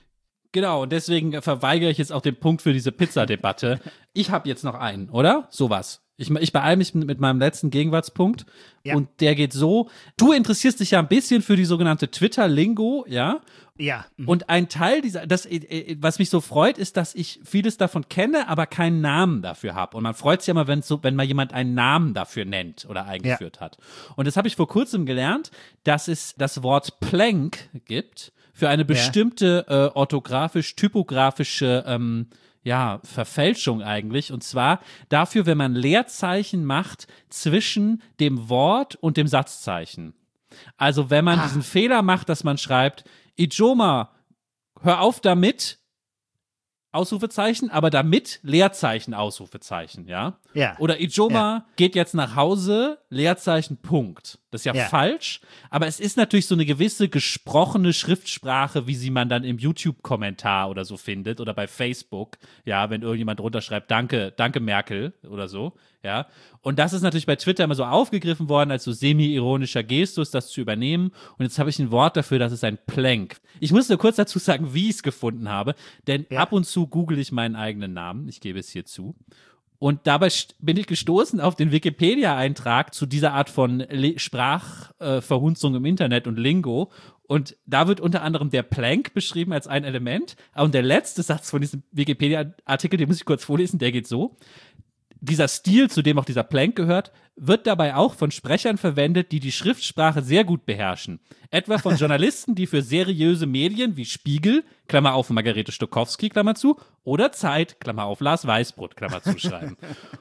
Genau, und deswegen verweigere ich jetzt auch den Punkt für diese Pizzadebatte. Ich habe jetzt noch einen, oder? Sowas. Ich, ich beeile mich mit meinem letzten Gegenwartspunkt. Ja. Und der geht so: Du interessierst dich ja ein bisschen für die sogenannte Twitter-Lingo, ja? Ja. Mhm. Und ein Teil dieser, das, was mich so freut, ist, dass ich vieles davon kenne, aber keinen Namen dafür habe. Und man freut sich ja mal, wenn so, wenn mal jemand einen Namen dafür nennt oder eingeführt ja. hat. Und das habe ich vor kurzem gelernt, dass es das Wort Plank gibt für eine bestimmte ja. äh, orthografisch-typografische ähm, ja, Verfälschung eigentlich. Und zwar dafür, wenn man Leerzeichen macht zwischen dem Wort und dem Satzzeichen. Also wenn man ah. diesen Fehler macht, dass man schreibt, Ijoma, hör auf damit, Ausrufezeichen, aber damit Leerzeichen, Ausrufezeichen, ja? Ja. Oder Ijoma ja. geht jetzt nach Hause, Leerzeichen, Punkt. Das ist ja, ja falsch, aber es ist natürlich so eine gewisse gesprochene Schriftsprache, wie sie man dann im YouTube-Kommentar oder so findet oder bei Facebook, ja, wenn irgendjemand drunter schreibt, danke, danke Merkel oder so, ja. Und das ist natürlich bei Twitter immer so aufgegriffen worden, als so semi-ironischer Gestus, das zu übernehmen. Und jetzt habe ich ein Wort dafür, das ist ein Plank. Ich muss nur kurz dazu sagen, wie ich es gefunden habe, denn ja. ab und zu google ich meinen eigenen Namen, ich gebe es hier zu. Und dabei bin ich gestoßen auf den Wikipedia-Eintrag zu dieser Art von Le- Sprachverhunzung äh, im Internet und Lingo. Und da wird unter anderem der Plank beschrieben als ein Element. Und der letzte Satz von diesem Wikipedia-Artikel, den muss ich kurz vorlesen, der geht so: Dieser Stil, zu dem auch dieser Plank gehört, wird dabei auch von Sprechern verwendet, die die Schriftsprache sehr gut beherrschen. Etwa von Journalisten, die für seriöse Medien wie Spiegel, Klammer auf Margarete Stokowski, Klammer zu, oder Zeit, Klammer auf Lars Weißbrot, Klammer zu, schreiben.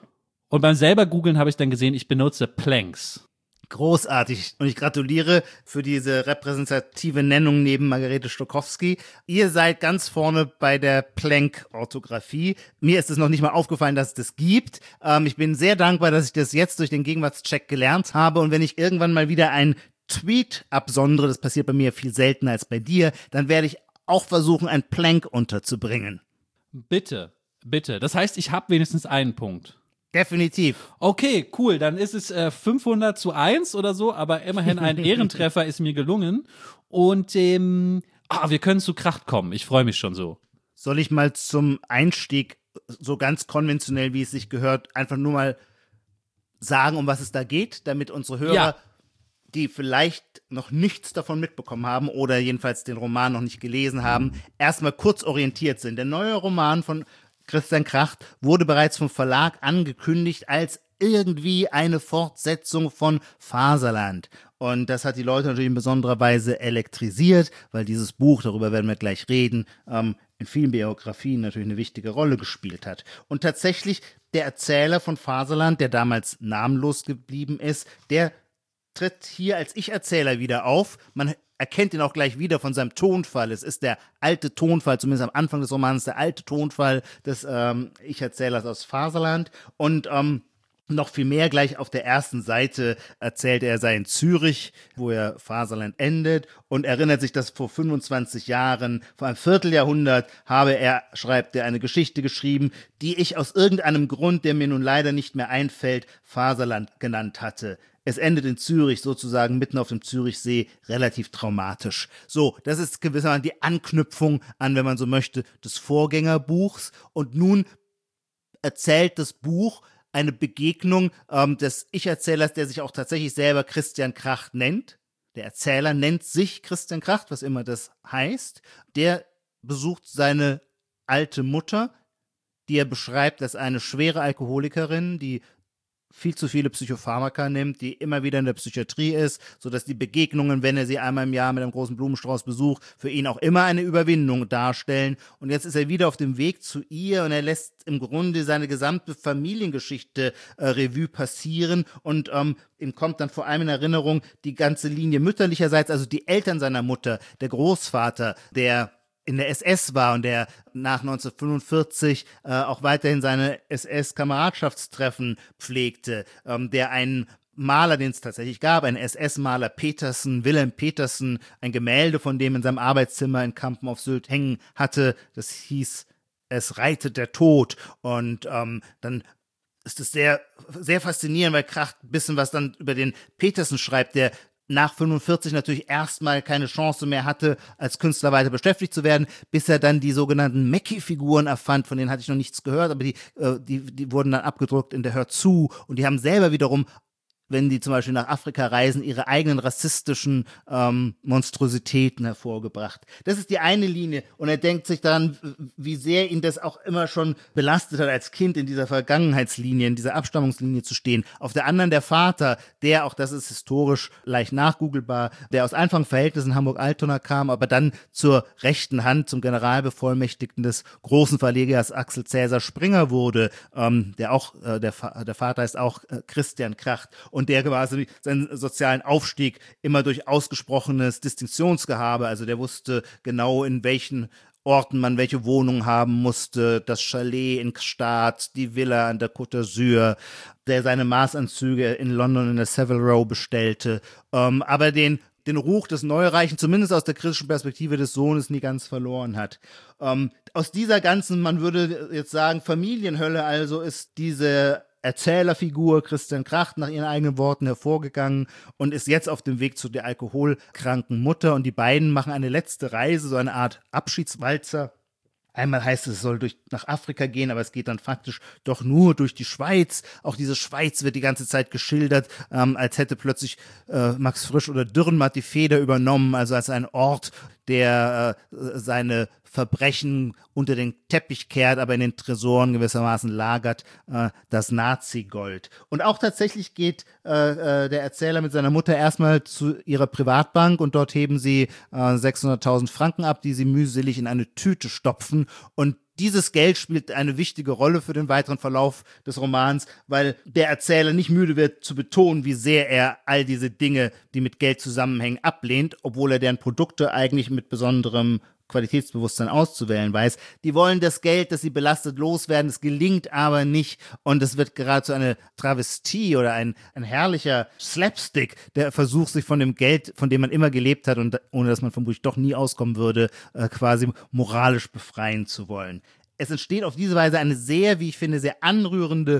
Und beim selber googeln habe ich dann gesehen, ich benutze Planks. Großartig. Und ich gratuliere für diese repräsentative Nennung neben Margarete Stokowski. Ihr seid ganz vorne bei der Plank-Orthographie. Mir ist es noch nicht mal aufgefallen, dass es das gibt. Ähm, ich bin sehr dankbar, dass ich das jetzt durch den Gegenwartscheck gelernt habe. Und wenn ich irgendwann mal wieder einen Tweet absondere, das passiert bei mir viel seltener als bei dir, dann werde ich auch versuchen, ein Plank unterzubringen. Bitte, bitte. Das heißt, ich habe wenigstens einen Punkt. Definitiv. Okay, cool. Dann ist es äh, fünfhundert zu eins oder so, aber immerhin ein Ehrentreffer ist mir gelungen. Und ähm, ah, wir können zu Kracht kommen. Ich freue mich schon so. Soll ich mal zum Einstieg, so ganz konventionell, wie es sich gehört, einfach nur mal sagen, um was es da geht, damit unsere Hörer, ja. die vielleicht noch nichts davon mitbekommen haben oder jedenfalls den Roman noch nicht gelesen haben, erstmal kurz orientiert sind. Der neue Roman von Christian Kracht wurde bereits vom Verlag angekündigt als irgendwie eine Fortsetzung von Faserland. Und das hat die Leute natürlich in besonderer Weise elektrisiert, weil dieses Buch, darüber werden wir gleich reden, ähm, in vielen Biografien natürlich eine wichtige Rolle gespielt hat. Und tatsächlich, der Erzähler von Faserland, der damals namenlos geblieben ist, der tritt hier als Ich-Erzähler wieder auf. Man erkennt ihn auch gleich wieder von seinem Tonfall. Es ist der alte Tonfall, zumindest am Anfang des Romans, der alte Tonfall des ähm, Ich-Erzählers aus Faserland. Und ähm, noch viel mehr, gleich auf der ersten Seite erzählt er, er sei in Zürich, wo er Faserland endet, und erinnert sich, dass vor fünfundzwanzig Jahren, vor einem Vierteljahrhundert, habe er, schreibt er, eine Geschichte geschrieben, die ich aus irgendeinem Grund, der mir nun leider nicht mehr einfällt, Faserland genannt hatte. Es endet in Zürich, sozusagen mitten auf dem Zürichsee, relativ traumatisch. So, das ist gewissermaßen die Anknüpfung an, wenn man so möchte, des Vorgängerbuchs. Und nun erzählt das Buch eine Begegnung ähm, des Ich-Erzählers, der sich auch tatsächlich selber Christian Kracht nennt. Der Erzähler nennt sich Christian Kracht, was immer das heißt. Der besucht seine alte Mutter, die er beschreibt als eine schwere Alkoholikerin, die viel zu viele Psychopharmaka nimmt, die immer wieder in der Psychiatrie ist, sodass die Begegnungen, wenn er sie einmal im Jahr mit einem großen Blumenstrauß besucht, für ihn auch immer eine Überwindung darstellen. Und jetzt ist er wieder auf dem Weg zu ihr und er lässt im Grunde seine gesamte Familiengeschichte äh, Revue passieren und ähm, ihm kommt dann vor allem in Erinnerung die ganze Linie mütterlicherseits, also die Eltern seiner Mutter, der Großvater, der in der S S war und der nach neunzehnhundertfünfundvierzig äh, auch weiterhin seine S S-Kameradschaftstreffen pflegte, ähm, der einen Maler, den es tatsächlich gab, ein S S-Maler Petersen, Wilhelm Petersen, ein Gemälde von dem in seinem Arbeitszimmer in Kampen auf Sylt hängen hatte, das hieß Es reitet der Tod. Und ähm, dann ist es sehr, sehr faszinierend, weil Kracht ein bisschen was dann über den Petersen schreibt, der nach fünfundvierzig natürlich erstmal keine Chance mehr hatte, als Künstler weiter beschäftigt zu werden, bis er dann die sogenannten Mackie-Figuren erfand, von denen hatte ich noch nichts gehört, aber die, äh, die, die wurden dann abgedruckt in der Hör zu und die haben selber wiederum, wenn die zum Beispiel nach Afrika reisen, ihre eigenen rassistischen ähm, Monstrositäten hervorgebracht. Das ist die eine Linie und er denkt sich daran, wie sehr ihn das auch immer schon belastet hat, als Kind in dieser Vergangenheitslinie, in dieser Abstammungslinie zu stehen. Auf der anderen der Vater, der, auch das ist historisch leicht nachgoogelbar, der aus einfachen Verhältnissen in Hamburg-Altona kam, aber dann zur rechten Hand, zum Generalbevollmächtigten des großen Verlegers Axel Cäsar Springer wurde, ähm, der auch, äh, der, Fa- der Vater ist auch äh, Christian Kracht. Und der quasi seinen sozialen Aufstieg immer durch ausgesprochenes Distinktionsgehabe, also der wusste genau, in welchen Orten man welche Wohnung haben musste, das Chalet in Gstaad, die Villa an der Côte d'Azur, der seine Maßanzüge in London in der Savile Row bestellte, ähm, aber den den Ruch des Neureichen, zumindest aus der kritischen Perspektive des Sohnes, nie ganz verloren hat. Ähm, aus dieser ganzen, man würde jetzt sagen, Familienhölle also, ist diese Erzählerfigur Christian Kracht nach ihren eigenen Worten hervorgegangen und ist jetzt auf dem Weg zu der alkoholkranken Mutter und die beiden machen eine letzte Reise, so eine Art Abschiedswalzer. Einmal heißt es, es soll durch, nach Afrika gehen, aber es geht dann faktisch doch nur durch die Schweiz. Auch diese Schweiz wird die ganze Zeit geschildert, ähm, als hätte plötzlich äh, Max Frisch oder Dürrenmatt die Feder übernommen, also als ein Ort, der äh, seine Verbrechen unter den Teppich kehrt, aber in den Tresoren gewissermaßen lagert, äh, das Nazi-Gold. Und auch tatsächlich geht äh, äh, der Erzähler mit seiner Mutter erstmal zu ihrer Privatbank und dort heben sie äh, sechshunderttausend Franken ab, die sie mühselig in eine Tüte stopfen und dieses Geld spielt eine wichtige Rolle für den weiteren Verlauf des Romans, weil der Erzähler nicht müde wird zu betonen, wie sehr er all diese Dinge, die mit Geld zusammenhängen, ablehnt, obwohl er deren Produkte eigentlich mit besonderem Qualitätsbewusstsein auszuwählen weiß. Die wollen das Geld, das sie belastet, loswerden. Es gelingt aber nicht und es wird geradezu eine Travestie oder ein, ein herrlicher Slapstick, der Versuch, sich von dem Geld, von dem man immer gelebt hat und ohne dass man vermutlich doch nie auskommen würde, äh, quasi moralisch befreien zu wollen. Es entsteht auf diese Weise eine sehr, wie ich finde, sehr anrührende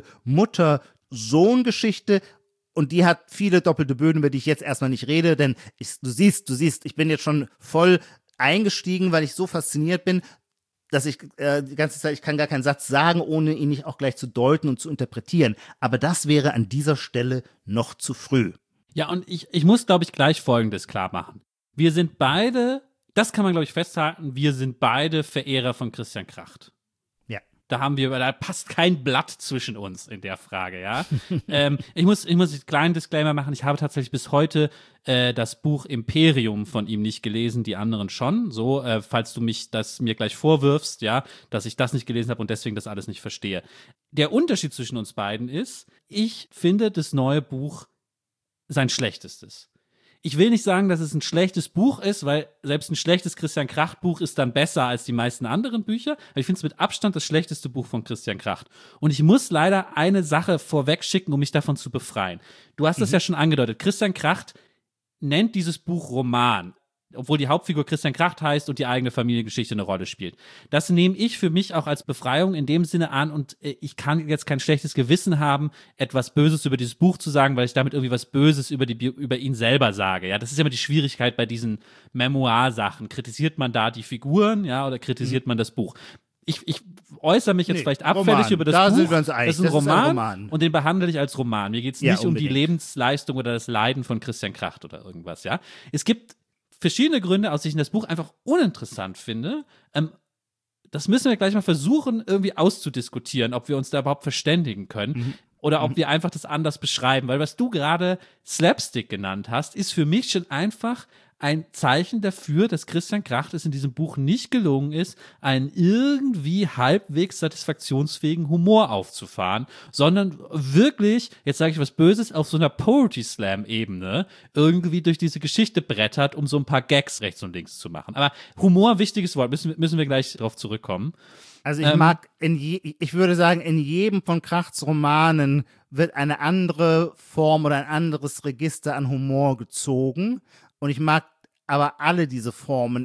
Mutter-Sohn-Geschichte. Und die hat viele doppelte Böden, über die ich jetzt erstmal nicht rede, denn ich, du siehst, du siehst, ich bin jetzt schon voll eingestiegen, weil ich so fasziniert bin, dass ich äh, die ganze Zeit, ich kann gar keinen Satz sagen, ohne ihn nicht auch gleich zu deuten und zu interpretieren. Aber das wäre an dieser Stelle noch zu früh. Ja, und ich, ich muss, glaube ich, gleich Folgendes klar machen. Wir sind beide, das kann man, glaube ich, festhalten, wir sind beide Verehrer von Christian Kracht. Ja. Da haben wir, da passt kein Blatt zwischen uns in der Frage, ja. ähm, ich muss, ich muss einen kleinen Disclaimer machen. Ich habe tatsächlich bis heute äh, das Buch Imperium von ihm nicht gelesen, die anderen schon. So, äh, falls du mich das mir gleich vorwirfst, ja, dass ich das nicht gelesen habe und deswegen das alles nicht verstehe. Der Unterschied zwischen uns beiden ist, ich finde das neue Buch sein schlechtestes. Ich will nicht sagen, dass es ein schlechtes Buch ist, weil selbst ein schlechtes Christian Kracht-Buch ist dann besser als die meisten anderen Bücher. Aber ich finde es mit Abstand das schlechteste Buch von Christian Kracht. Und ich muss leider eine Sache vorweg schicken, um mich davon zu befreien. Du hast das mhm. ja schon angedeutet. Christian Kracht nennt dieses Buch Roman, obwohl die Hauptfigur Christian Kracht heißt und die eigene Familiengeschichte eine Rolle spielt. Das nehme ich für mich auch als Befreiung in dem Sinne an und ich kann jetzt kein schlechtes Gewissen haben, etwas Böses über dieses Buch zu sagen, weil ich damit irgendwie was Böses über, die, über ihn selber sage. Ja, das ist ja immer die Schwierigkeit bei diesen Memoir-Sachen. Kritisiert man da die Figuren, ja, oder kritisiert mhm. man das Buch? Ich, ich äußere mich jetzt nee, vielleicht abfällig Roman. über das da Buch. Sind wir uns einig. Das ist ein, das Roman, ist ein Roman und den behandle ich als Roman. Mir geht es ja, nicht unbedingt. um die Lebensleistung oder das Leiden von Christian Kracht oder irgendwas. Ja, es gibt verschiedene Gründe, aus denen ich das Buch einfach uninteressant finde. Ähm, das müssen wir gleich mal versuchen, irgendwie auszudiskutieren, ob wir uns da überhaupt verständigen können. Mhm. Oder ob mhm. wir einfach das anders beschreiben. Weil was du gerade Slapstick genannt hast, ist für mich schon einfach ein Zeichen dafür, dass Christian Kracht es in diesem Buch nicht gelungen ist, einen irgendwie halbwegs satisfaktionsfähigen Humor aufzufahren, sondern wirklich, jetzt sage ich was Böses, auf so einer Poetry-Slam-Ebene irgendwie durch diese Geschichte brettert, um so ein paar Gags rechts und links zu machen. Aber Humor, wichtiges Wort, müssen, müssen wir gleich drauf zurückkommen. Also ich ähm, mag, in je, ich würde sagen, in jedem von Krachts Romanen wird eine andere Form oder ein anderes Register an Humor gezogen. Und ich mag aber alle diese Formen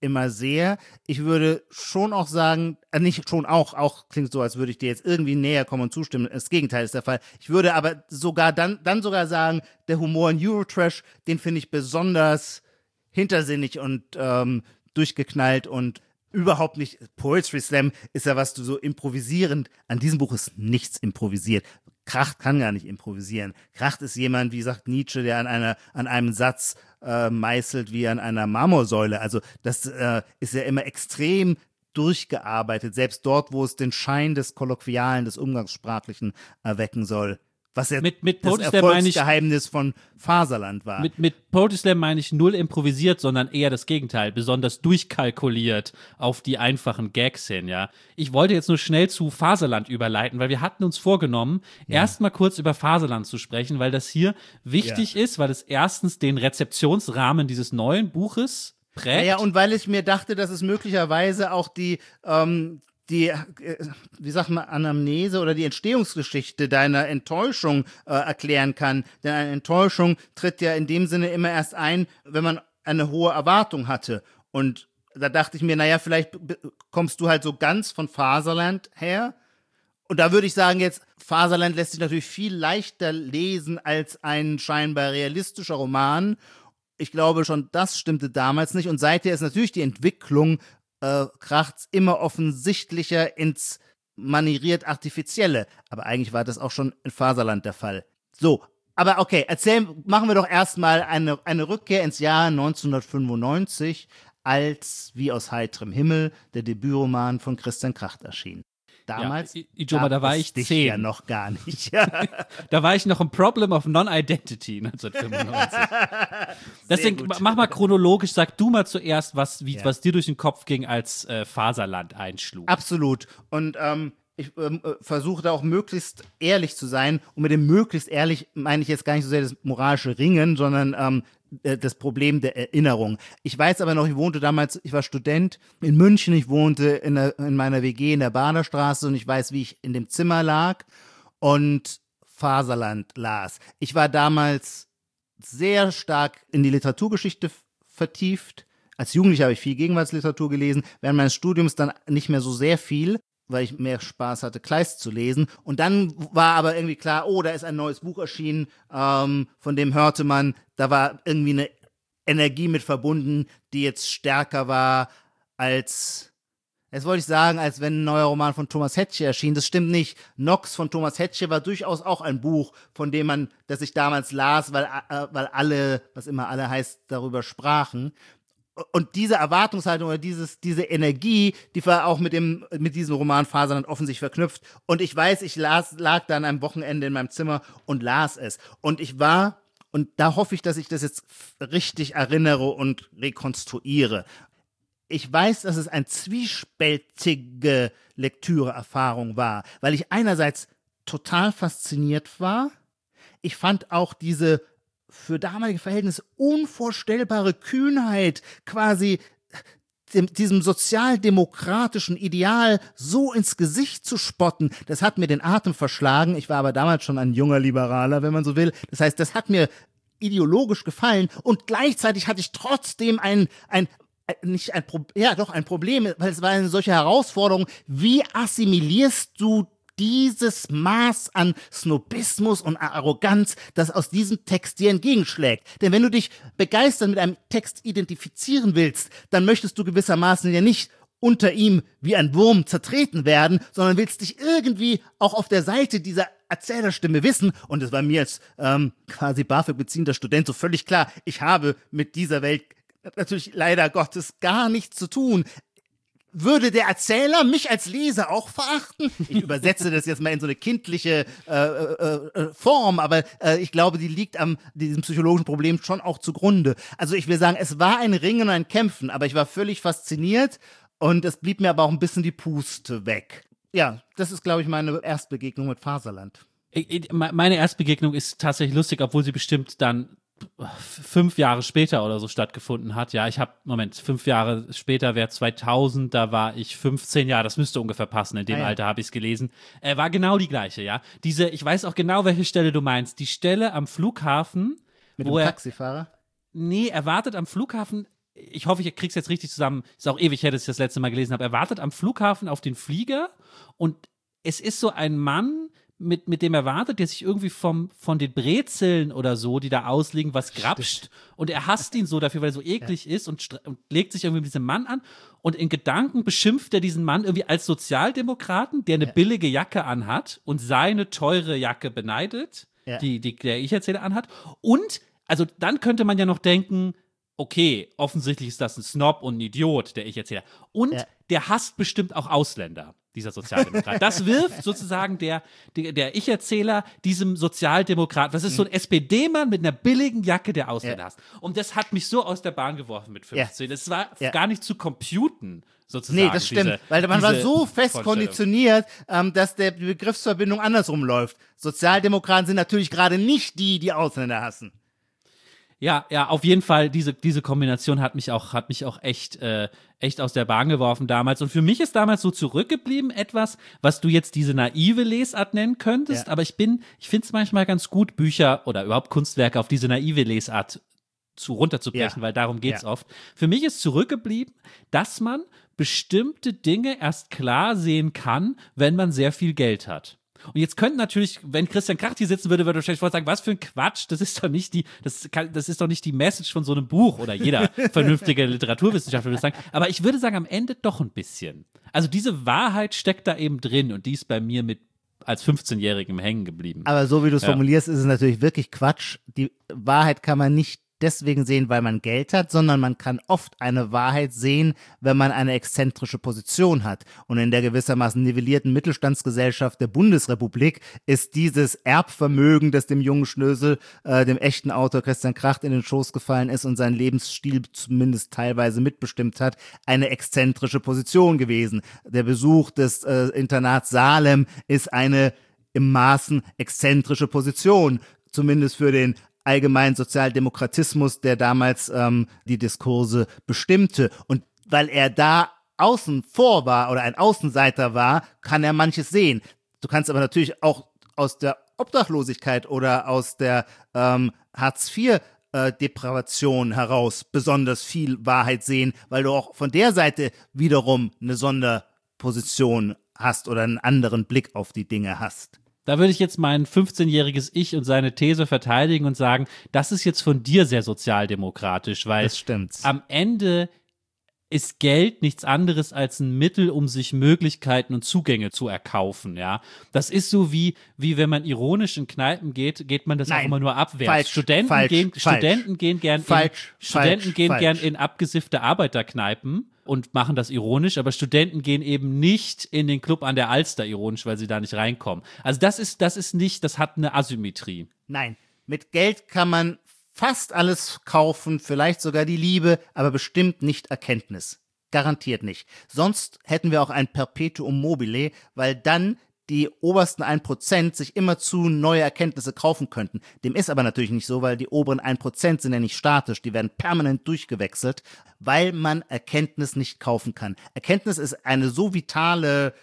immer sehr. Ich würde schon auch sagen, äh, nicht schon auch, auch klingt so, als würde ich dir jetzt irgendwie näher kommen und zustimmen. Das Gegenteil ist der Fall. Ich würde aber sogar dann, dann sogar sagen, der Humor in Eurotrash, den finde ich besonders hintersinnig und ähm, durchgeknallt und überhaupt nicht. Poetry Slam ist ja was du so improvisierend. An diesem Buch ist nichts improvisiert. Kracht kann gar nicht improvisieren. Kracht ist jemand, wie sagt Nietzsche, der an einer, an einem Satz äh, meißelt wie an einer Marmorsäule. Also das äh, ist ja immer extrem durchgearbeitet, selbst dort, wo es den Schein des Kolloquialen, des Umgangssprachlichen erwecken soll. Was ja mit, mit das Erfolgsgeheimnis von Faserland war. Mit, mit Poetry Slam meine ich null improvisiert, sondern eher das Gegenteil, besonders durchkalkuliert auf die einfachen Gags hin, ja. Ich wollte jetzt nur schnell zu Faserland überleiten, weil wir hatten uns vorgenommen, ja. erst mal kurz über Faserland zu sprechen, weil das hier wichtig ja. ist, weil es erstens den Rezeptionsrahmen dieses neuen Buches prägt. Ja, ja, und weil ich mir dachte, dass es möglicherweise auch die ähm, die, wie sagt man, Anamnese oder die Entstehungsgeschichte deiner Enttäuschung äh, erklären kann. Denn eine Enttäuschung tritt ja in dem Sinne immer erst ein, wenn man eine hohe Erwartung hatte. Und da dachte ich mir, naja, vielleicht kommst du halt so ganz von Faserland her. Und da würde ich sagen jetzt, Faserland lässt sich natürlich viel leichter lesen als ein scheinbar realistischer Roman. Ich glaube schon, das stimmte damals nicht. Und seither ist natürlich die Entwicklung Äh, kracht's immer offensichtlicher ins manieriert Artifizielle. Aber eigentlich war das auch schon in Faserland der Fall. So, aber okay, erzähl, machen wir doch erstmal eine, eine Rückkehr ins Jahr neunzehnhundertfünfundneunzig, als Wie aus heiterem Himmel der Debütroman von Christian Kracht erschien. Damals ja, Ijoma, da war ich zehn. Ja noch gar nicht. Da war ich noch im Problem of Non-Identity neunzehnhundertfünfundneunzig. Deswegen, mach mal chronologisch, sag du mal zuerst, was, wie, ja. was dir durch den Kopf ging, als äh, Faserland einschlug. Absolut. Und ähm, ich ähm, versuche da auch möglichst ehrlich zu sein. Und mit dem möglichst ehrlich meine ich jetzt gar nicht so sehr das moralische Ringen, sondern ähm, das Problem der Erinnerung. Ich weiß aber noch, ich wohnte damals, ich war Student in München, ich wohnte in, der, in meiner W G in der Baderstraße und ich weiß, wie ich in dem Zimmer lag und Faserland las. Ich war damals sehr stark in die Literaturgeschichte f- vertieft. Als Jugendlicher habe ich viel Gegenwartsliteratur gelesen, während meines Studiums dann nicht mehr so sehr viel, weil ich mehr Spaß hatte, Kleist zu lesen. Und dann war aber irgendwie klar, oh, da ist ein neues Buch erschienen, ähm, von dem hörte man, da war irgendwie eine Energie mit verbunden, die jetzt stärker war als, jetzt wollte ich sagen, als wenn ein neuer Roman von Thomas Hettche erschien. Das stimmt nicht. Nox von Thomas Hettche war durchaus auch ein Buch, von dem man, das ich damals las, weil, äh, weil alle, was immer alle heißt, darüber sprachen. Und diese Erwartungshaltung oder dieses, diese Energie, die war auch mit dem, mit diesem Roman Faserland offensichtlich verknüpft. Und ich weiß, ich las, lag da an einem Wochenende in meinem Zimmer und las es. Und ich war, und da hoffe ich, dass ich das jetzt richtig erinnere und rekonstruiere. Ich weiß, dass es eine zwiespältige Lektüreerfahrung war, weil ich einerseits total fasziniert war. Ich fand auch diese für damalige Verhältnisse unvorstellbare Kühnheit, quasi dem, diesem sozialdemokratischen Ideal so ins Gesicht zu spotten, das hat mir den Atem verschlagen. Ich war aber damals schon ein junger Liberaler, wenn man so will. Das heißt, das hat mir ideologisch gefallen und gleichzeitig hatte ich trotzdem ein, ein nicht ein Pro- ja doch ein Problem, weil es war eine solche Herausforderung. Wie assimilierst du dieses Maß an Snobismus und Arroganz, das aus diesem Text dir entgegenschlägt? Denn wenn du dich begeistern mit einem Text identifizieren willst, dann möchtest du gewissermaßen ja nicht unter ihm wie ein Wurm zertreten werden, sondern willst dich irgendwie auch auf der Seite dieser Erzählerstimme wissen. Und es war mir als ähm, quasi BAföG beziehender Student so völlig klar, ich habe mit dieser Welt natürlich leider Gottes gar nichts zu tun. Würde der Erzähler mich als Leser auch verachten? Ich übersetze das jetzt mal in so eine kindliche äh, äh, äh, Form, aber äh, ich glaube, die liegt am diesem psychologischen Problem schon auch zugrunde. Also ich will sagen, es war ein Ringen und ein Kämpfen, aber ich war völlig fasziniert und es blieb mir aber auch ein bisschen die Puste weg. Ja, das ist, glaube ich, meine Erstbegegnung mit Faserland. Meine Erstbegegnung ist tatsächlich lustig, obwohl sie bestimmt dann fünf Jahre später oder so stattgefunden hat. Ja, ich habe, Moment, fünf Jahre später wäre zweitausend, da war ich fünfzehn Jahre, das müsste ungefähr passen, in dem ah, ja. Alter habe ich es gelesen. Äh, war genau die gleiche, ja. Diese, ich weiß auch genau, welche Stelle du meinst. Die Stelle am Flughafen, mit wo dem er, Taxifahrer? Nee, er wartet am Flughafen ich hoffe, ich krieg's jetzt richtig zusammen, ist auch ewig her, dass ich das letzte Mal gelesen habe, er wartet am Flughafen auf den Flieger und es ist so ein Mann, mit, mit dem er wartet, der sich irgendwie vom, von den Brezeln oder so, die da ausliegen, was grapscht. Und er hasst ihn so dafür, weil er so eklig ja. ist und, und legt sich irgendwie mit diesem Mann an. Und in Gedanken beschimpft er diesen Mann irgendwie als Sozialdemokraten, der eine ja. billige Jacke anhat und seine teure Jacke beneidet, ja. die, die der Ich-Erzähler anhat. Und, also dann könnte man ja noch denken, okay, offensichtlich ist das ein Snob und ein Idiot, der Ich-Erzähler. Und ja. der hasst bestimmt auch Ausländer. Dieser Sozialdemokrat. Das wirft sozusagen der, der, der Ich-Erzähler diesem Sozialdemokrat, das ist so ein S P D-Mann mit einer billigen Jacke, der Ausländer ja. hasst. Und das hat mich so aus der Bahn geworfen mit fünfzehn. Es ja. war ja. gar nicht zu computen, sozusagen. Nee, das stimmt, diese, weil man war so fest konditioniert, ähm, dass der die Begriffsverbindung andersrum läuft. Sozialdemokraten sind natürlich gerade nicht die, die Ausländer hassen. Ja, ja, auf jeden Fall, diese, diese Kombination hat mich auch, hat mich auch echt, äh, echt aus der Bahn geworfen damals. Und für mich ist damals so zurückgeblieben etwas, was du jetzt diese naive Lesart nennen könntest. Ja. Aber ich bin, ich finde es manchmal ganz gut, Bücher oder überhaupt Kunstwerke auf diese naive Lesart zu runterzubrechen, ja. weil darum geht's ja. oft. Für mich ist zurückgeblieben, dass man bestimmte Dinge erst klar sehen kann, wenn man sehr viel Geld hat. Und jetzt könnten natürlich, wenn Christian Kracht hier sitzen würde, würde er wahrscheinlich sagen, was für ein Quatsch, das ist doch nicht die, das, kann, das ist doch nicht die Message von so einem Buch oder jeder vernünftige Literaturwissenschaftler würde sagen. Aber ich würde sagen, am Ende doch ein bisschen. Also diese Wahrheit steckt da eben drin und die ist bei mir mit als fünfzehnjährigem hängen geblieben. Aber so wie du es ja. formulierst, ist es natürlich wirklich Quatsch. Die Wahrheit kann man nicht deswegen sehen, weil man Geld hat, sondern man kann oft eine Wahrheit sehen, wenn man eine exzentrische Position hat. Und in der gewissermaßen nivellierten Mittelstandsgesellschaft der Bundesrepublik ist dieses Erbvermögen, das dem jungen Schnösel, äh, dem echten Autor Christian Kracht in den Schoß gefallen ist und seinen Lebensstil zumindest teilweise mitbestimmt hat, eine exzentrische Position gewesen. Der Besuch des äh, Internats Salem ist eine im Maßen exzentrische Position, zumindest für den allgemeinen Sozialdemokratismus, der damals ähm, die Diskurse bestimmte. Und weil er da außen vor war oder ein Außenseiter war, kann er manches sehen. Du kannst aber natürlich auch aus der Obdachlosigkeit oder aus der ähm, Hartz vier äh, Depravation heraus besonders viel Wahrheit sehen, weil du auch von der Seite wiederum eine Sonderposition hast oder einen anderen Blick auf die Dinge hast. Da würde ich jetzt mein fünfzehnjähriges Ich und seine These verteidigen und sagen, das ist jetzt von dir sehr sozialdemokratisch, weil das stimmt. Am Ende ist Geld nichts anderes als ein Mittel, um sich Möglichkeiten und Zugänge zu erkaufen, ja. Das ist so wie, wie wenn man ironisch in Kneipen geht, geht man das Nein, auch immer nur abwärts. Falsch, Studenten falsch, gehen, falsch. Studenten gehen gern falsch, in, Studenten falsch, gehen falsch. gern in abgesiffte Arbeiterkneipen und machen das ironisch, aber Studenten gehen eben nicht in den Club an der Alster ironisch, weil sie da nicht reinkommen. Also das ist, das ist nicht, das hat eine Asymmetrie. Nein, mit Geld kann man fast alles kaufen, vielleicht sogar die Liebe, aber bestimmt nicht Erkenntnis. Garantiert nicht. Sonst hätten wir auch ein Perpetuum mobile, weil dann die obersten ein Prozent sich immerzu neue Erkenntnisse kaufen könnten. Dem ist aber natürlich nicht so, weil die oberen ein Prozent sind ja nicht statisch, die werden permanent durchgewechselt, weil man Erkenntnis nicht kaufen kann. Erkenntnis ist eine so vitale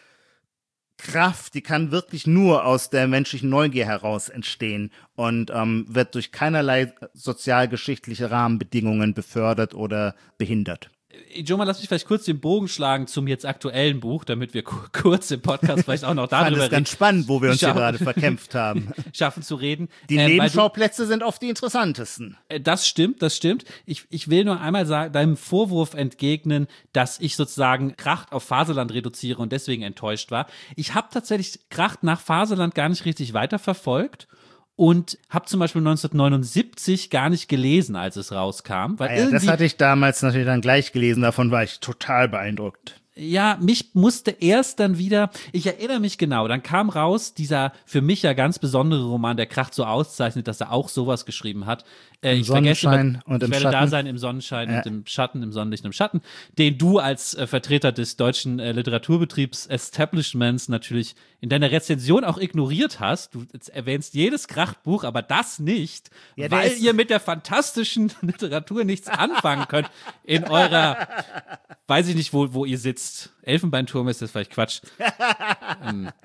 Kraft, die kann wirklich nur aus der menschlichen Neugier heraus entstehen und ähm, wird durch keinerlei sozialgeschichtliche Rahmenbedingungen befördert oder behindert. Ijoma, lass mich vielleicht kurz den Bogen schlagen zum jetzt aktuellen Buch, damit wir k- kurz im Podcast vielleicht auch noch darüber reden. Ich fand es ganz spannend, wo wir uns hier Schaffen- gerade verkämpft haben. Schaffen zu reden. Die Ähm, weil du- Nebenschauplätze sind oft die interessantesten. Äh, Das stimmt, das stimmt. Ich, ich will nur einmal sagen, deinem Vorwurf entgegnen, dass ich sozusagen Kracht auf Faserland reduziere und deswegen enttäuscht war. Ich habe tatsächlich Kracht nach Faserland gar nicht richtig weiterverfolgt und habe zum Beispiel neunzehnhundertneunundsiebzig gar nicht gelesen, als es rauskam. Weil Ah ja, irgendwie das hatte ich damals natürlich dann gleich gelesen, davon war ich total beeindruckt. Ja, mich musste erst dann wieder, ich erinnere mich genau, dann kam raus dieser für mich ja ganz besondere Roman, der Kracht so auszeichnet, dass er auch sowas geschrieben hat. Äh, Im ich vergesse Sonnenschein immer, und ich im werde da Schatten. sein im Sonnenschein Ja. und im Schatten, im Sonnenlicht und im Schatten, den du als äh, Vertreter des deutschen äh, Literaturbetriebs Establishments natürlich in deiner Rezension auch ignoriert hast. Du jetzt erwähnst jedes Krachtbuch, aber das nicht, Ja, der weil ist- ihr mit der fantastischen Literatur nichts anfangen könnt in eurer, weiß ich nicht, wo, wo ihr sitzt. Elfenbeinturm ist das vielleicht Quatsch. ähm,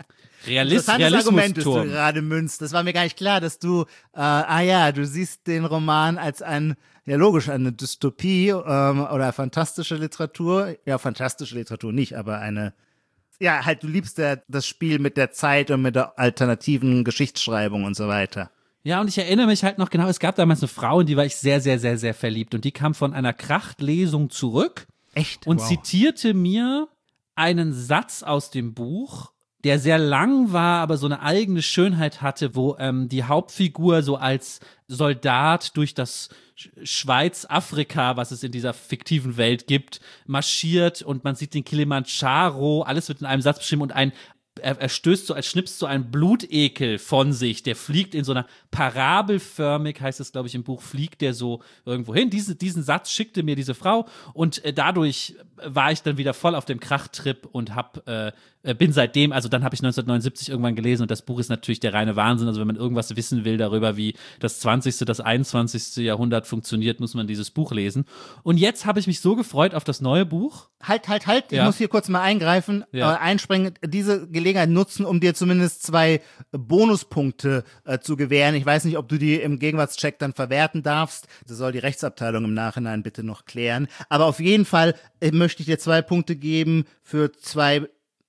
Realist, Interessantes Argument, das du Realismusturm. gerade münzt. Das war mir gar nicht klar, dass du, äh, ah ja, du siehst den Roman als ein, ja logisch, eine Dystopie ähm, oder fantastische Literatur. Ja, fantastische Literatur nicht, aber eine, ja, halt, du liebst ja das Spiel mit der Zeit und mit der alternativen Geschichtsschreibung und so weiter. Ja, und ich erinnere mich halt noch genau, es gab damals eine Frau, in die war ich sehr, sehr, sehr, sehr verliebt. Und die kam von einer Krachtlesung zurück Echt? und Wow. zitierte mir einen Satz aus dem Buch, der sehr lang war, aber so eine eigene Schönheit hatte, wo ähm, die Hauptfigur so als Soldat durch das Sch- Schweiz-Afrika, was es in dieser fiktiven Welt gibt, marschiert und man sieht den Kilimanjaro, alles wird in einem Satz beschrieben und ein Er, er stößt so, als schnipst so ein Blutekel von sich, der fliegt in so einer parabelförmig, heißt es, glaube ich, im Buch, fliegt der so irgendwo hin. Diese, diesen Satz schickte mir diese Frau und äh, dadurch war ich dann wieder voll auf dem Krachtrip und hab, äh, bin seitdem, also dann habe ich neunzehnhundertneunundsiebzig irgendwann gelesen und das Buch ist natürlich der reine Wahnsinn. Also wenn man irgendwas wissen will darüber, wie das zwanzigste, das einundzwanzigste Jahrhundert funktioniert, muss man dieses Buch lesen. Und jetzt habe ich mich so gefreut auf das neue Buch. Halt, halt, halt, ich Ja. muss hier kurz mal eingreifen, Ja. äh, einspringen, diese Gelegenheit nutzen, um dir zumindest zwei Bonuspunkte äh, zu gewähren. Ich weiß nicht, ob du die im Gegenwartscheck dann verwerten darfst. Das soll die Rechtsabteilung im Nachhinein bitte noch klären. Aber auf jeden Fall äh, möchte ich dir zwei Punkte geben für zwei,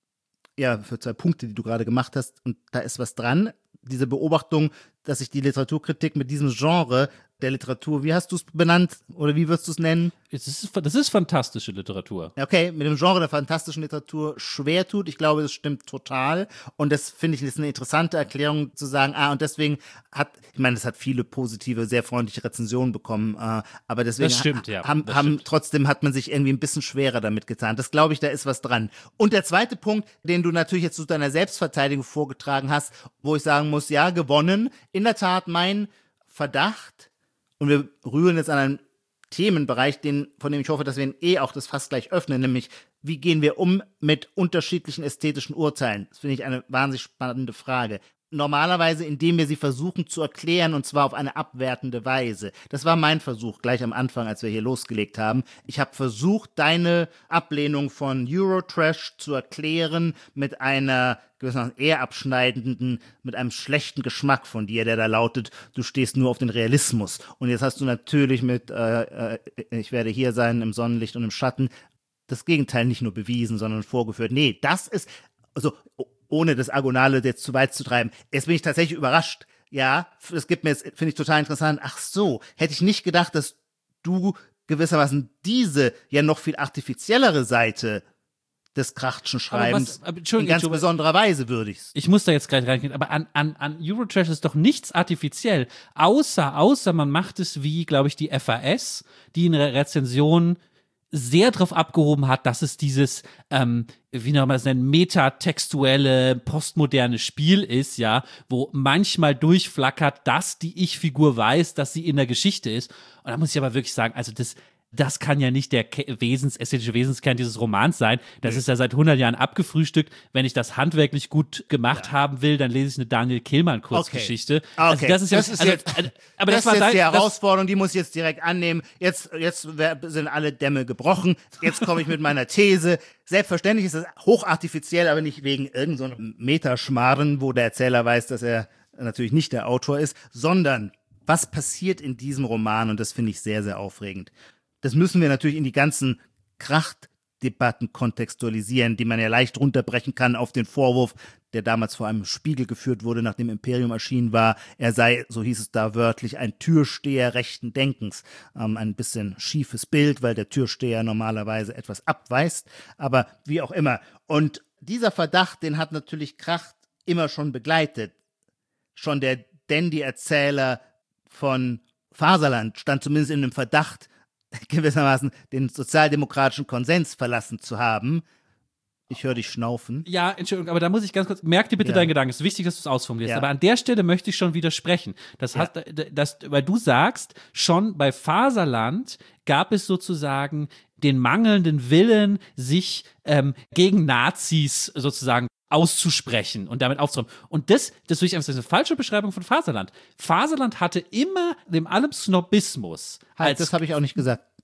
ja, für zwei Punkte, die du gerade gemacht hast. Und da ist was dran. Diese Beobachtung, dass sich die Literaturkritik mit diesem Genre der Literatur, wie hast du es benannt oder wie würdest du es nennen? Das ist, das ist fantastische Literatur. Okay, mit dem Genre der fantastischen Literatur schwer tut. Ich glaube, das stimmt total. Und das finde ich ist eine interessante Erklärung zu sagen, ah, und deswegen hat, ich meine, das hat viele positive, sehr freundliche Rezensionen bekommen, äh, aber deswegen Das stimmt, ja. haben, Das haben stimmt. trotzdem hat man sich irgendwie ein bisschen schwerer damit getan. Das glaube ich, da ist was dran. Und der zweite Punkt, den du natürlich jetzt zu deiner Selbstverteidigung vorgetragen hast, wo ich sagen muss, ja, gewonnen. In der Tat, mein Verdacht, und wir rühren jetzt an einen Themenbereich, den, von dem ich hoffe, dass wir ihn eh auch das Fass gleich öffnen, nämlich wie gehen wir um mit unterschiedlichen ästhetischen Urteilen? Das finde ich eine wahnsinnig spannende Frage. Normalerweise, indem wir sie versuchen zu erklären, und zwar auf eine abwertende Weise. Das war mein Versuch gleich am Anfang, als wir hier losgelegt haben. Ich habe versucht, deine Ablehnung von Eurotrash zu erklären mit einer gewissermaßen eher abschneidenden, mit einem schlechten Geschmack von dir, der da lautet, du stehst nur auf den Realismus. Und jetzt hast du natürlich mit äh, äh, ich werde hier sein im Sonnenlicht und im Schatten das Gegenteil nicht nur bewiesen, sondern vorgeführt. Nee, das ist, also ohne das Agonale jetzt zu weit zu treiben. Jetzt bin ich tatsächlich überrascht. Ja, das gibt mir jetzt, finde ich total interessant. Ach so, hätte ich nicht gedacht, dass du gewissermaßen diese ja noch viel artifiziellere Seite des Krachtschen Schreibens aber in Entschuldigung, ganz Entschuldigung. besonderer Weise würdigst. Ich muss da jetzt gleich reingehen, aber an, an, an Eurotrash ist doch nichts artifiziell, außer, außer man macht es wie, glaube ich, die F A S, die in der Rezension sehr drauf abgehoben hat, dass es dieses, ähm, wie nennt man das nennen, metatextuelle, postmoderne Spiel ist, ja, wo manchmal durchflackert, dass die Ich-Figur weiß, dass sie in der Geschichte ist. Und da muss ich aber wirklich sagen, also das Das kann ja nicht der Ke- Wesens, ästhetische Wesenskern dieses Romans sein. Das ist ja seit hundert Jahren abgefrühstückt. Wenn ich das handwerklich gut gemacht haben will, dann lese ich eine Daniel Kehlmann-Kurzgeschichte. Okay. Also Okay. das ist ja, Das ist also, jetzt- also, aber das, das, war ist jetzt dein, die das, Herausforderung, die muss ich jetzt direkt annehmen. Jetzt, jetzt wer- sind alle Dämme gebrochen. Jetzt komme ich mit meiner These. Selbstverständlich ist das hochartifiziell, aber nicht wegen irgendeinem so Metaschmarren, wo der Erzähler weiß, dass er natürlich nicht der Autor ist, sondern was passiert in diesem Roman, und das finde ich sehr, sehr aufregend. Das müssen wir natürlich in die ganzen Krachtdebatten kontextualisieren, die man ja leicht runterbrechen kann auf den Vorwurf, der damals vor einem Spiegel geführt wurde, nachdem Imperium erschienen war, er sei, so hieß es da wörtlich, ein Türsteher rechten Denkens. Ähm, ein bisschen schiefes Bild, weil der Türsteher normalerweise etwas abweist, aber wie auch immer. Und dieser Verdacht, den hat natürlich Kracht immer schon begleitet. Schon der Dandy-Erzähler von Faserland stand zumindest in dem Verdacht, gewissermaßen den sozialdemokratischen Konsens verlassen zu haben. Ich höre dich schnaufen. Ja, Entschuldigung, aber da muss ich ganz kurz, merk dir bitte Ja. deinen Gedanken, es ist wichtig, dass du es ausformulierst, Ja. aber an der Stelle möchte ich schon widersprechen. Das Ja. hat, das, weil du sagst, schon bei Faserland gab es sozusagen den mangelnden Willen, sich ähm, gegen Nazis sozusagen auszusprechen und damit aufzuräumen. Und das, das will ich einfach sagen, das ist eine falsche Beschreibung von Faserland. Faserland hatte immer dem allem Snobismus Halt, als das habe ich auch nicht gesagt.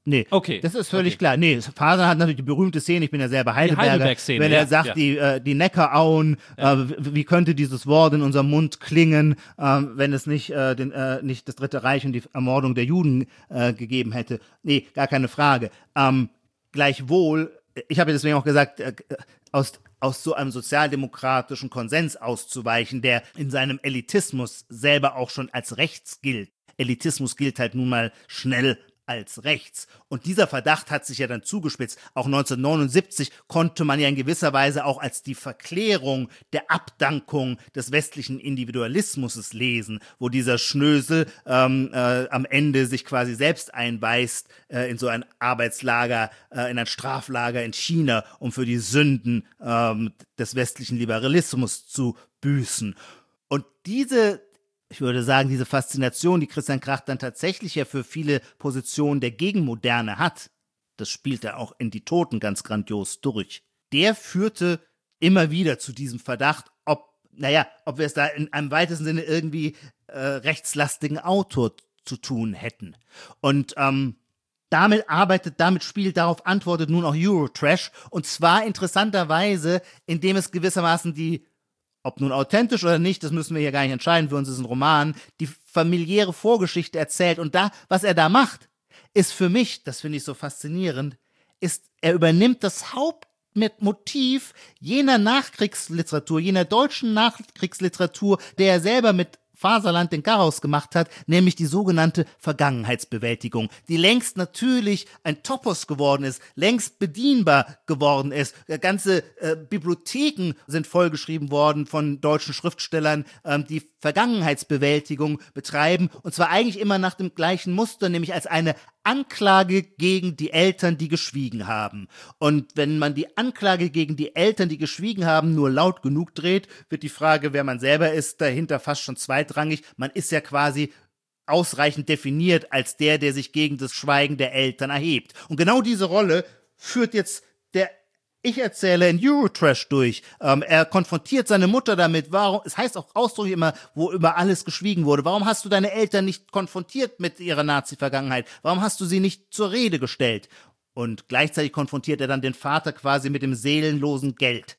Nee, Okay. das ist völlig Okay. klar. Nee, Fasan hat natürlich die berühmte Szene, ich bin ja selber Heidelberger, Heidelberg-Szene, wenn er ja, sagt, ja. die, äh, die Neckarauen, äh, wie, wie könnte dieses Wort in unserem Mund klingen, äh, wenn es nicht, äh, den, äh, nicht das Dritte Reich und die Ermordung der Juden äh, gegeben hätte. Nee, gar keine Frage. Ähm, gleichwohl, ich habe ja deswegen auch gesagt, äh, aus aus so einem sozialdemokratischen Konsens auszuweichen, der in seinem Elitismus selber auch schon als rechts gilt. Elitismus gilt halt nun mal schnell als rechts. Und dieser Verdacht hat sich ja dann zugespitzt. Auch neunzehnhundertneunundsiebzig konnte man ja in gewisser Weise auch als die Verklärung der Abdankung des westlichen Individualismus lesen, wo dieser Schnösel ähm, äh, am Ende sich quasi selbst einweist äh, in so ein Arbeitslager, äh, in ein Straflager in China, um für die Sünden ähm, des westlichen Liberalismus zu büßen. Und diese Ich würde sagen, diese Faszination, die Christian Kracht dann tatsächlich ja für viele Positionen der Gegenmoderne hat, das spielt er auch in Die Toten ganz grandios durch. Der führte immer wieder zu diesem Verdacht, ob, naja, ob wir es da in einem weitesten Sinne irgendwie äh, rechtslastigen Autor zu tun hätten. Und ähm, damit arbeitet, damit spielt, darauf antwortet nun auch Eurotrash. Und zwar interessanterweise, indem es gewissermaßen die, ob nun authentisch oder nicht, das müssen wir hier gar nicht entscheiden, für uns ist ein Roman, die familiäre Vorgeschichte erzählt. Und da, was er da macht, ist für mich, das finde ich so faszinierend, ist, er übernimmt das Hauptmotiv jener Nachkriegsliteratur, jener deutschen Nachkriegsliteratur, der er selber mit Faserland den Garaus gemacht hat, nämlich die sogenannte Vergangenheitsbewältigung, die längst natürlich ein Topos geworden ist, längst bedienbar geworden ist. Ganze äh, Bibliotheken sind vollgeschrieben worden von deutschen Schriftstellern, ähm, die Vergangenheitsbewältigung betreiben, und zwar eigentlich immer nach dem gleichen Muster, nämlich als eine Anklage gegen die Eltern, die geschwiegen haben. Und wenn man die Anklage gegen die Eltern, die geschwiegen haben, nur laut genug dreht, wird die Frage, wer man selber ist, dahinter fast schon zweitrangig. Man ist ja quasi ausreichend definiert als der, der sich gegen das Schweigen der Eltern erhebt. Und genau diese Rolle führt jetzt der Ich-Erzähler in Eurotrash durch. Ähm, er konfrontiert seine Mutter damit, warum, es heißt auch ausdrücklich immer, wo über alles geschwiegen wurde. Warum hast du deine Eltern nicht konfrontiert mit ihrer Nazi-Vergangenheit? Warum hast du sie nicht zur Rede gestellt? Und gleichzeitig konfrontiert er dann den Vater quasi mit dem seelenlosen Geld.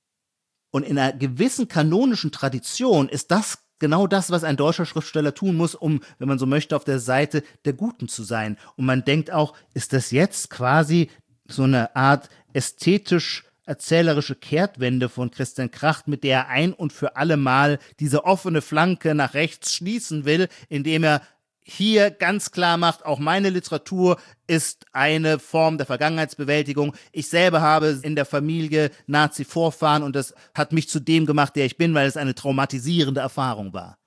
Und in einer gewissen kanonischen Tradition ist das genau das, was ein deutscher Schriftsteller tun muss, um, wenn man so möchte, auf der Seite der Guten zu sein. Und man denkt auch, ist das jetzt quasi so eine Art ästhetisch-erzählerische Kehrtwende von Christian Kracht, mit der er ein und für alle Mal diese offene Flanke nach rechts schließen will, indem er hier ganz klar macht, auch meine Literatur ist eine Form der Vergangenheitsbewältigung. Ich selber habe in der Familie Nazi-Vorfahren und das hat mich zu dem gemacht, der ich bin, weil es eine traumatisierende Erfahrung war.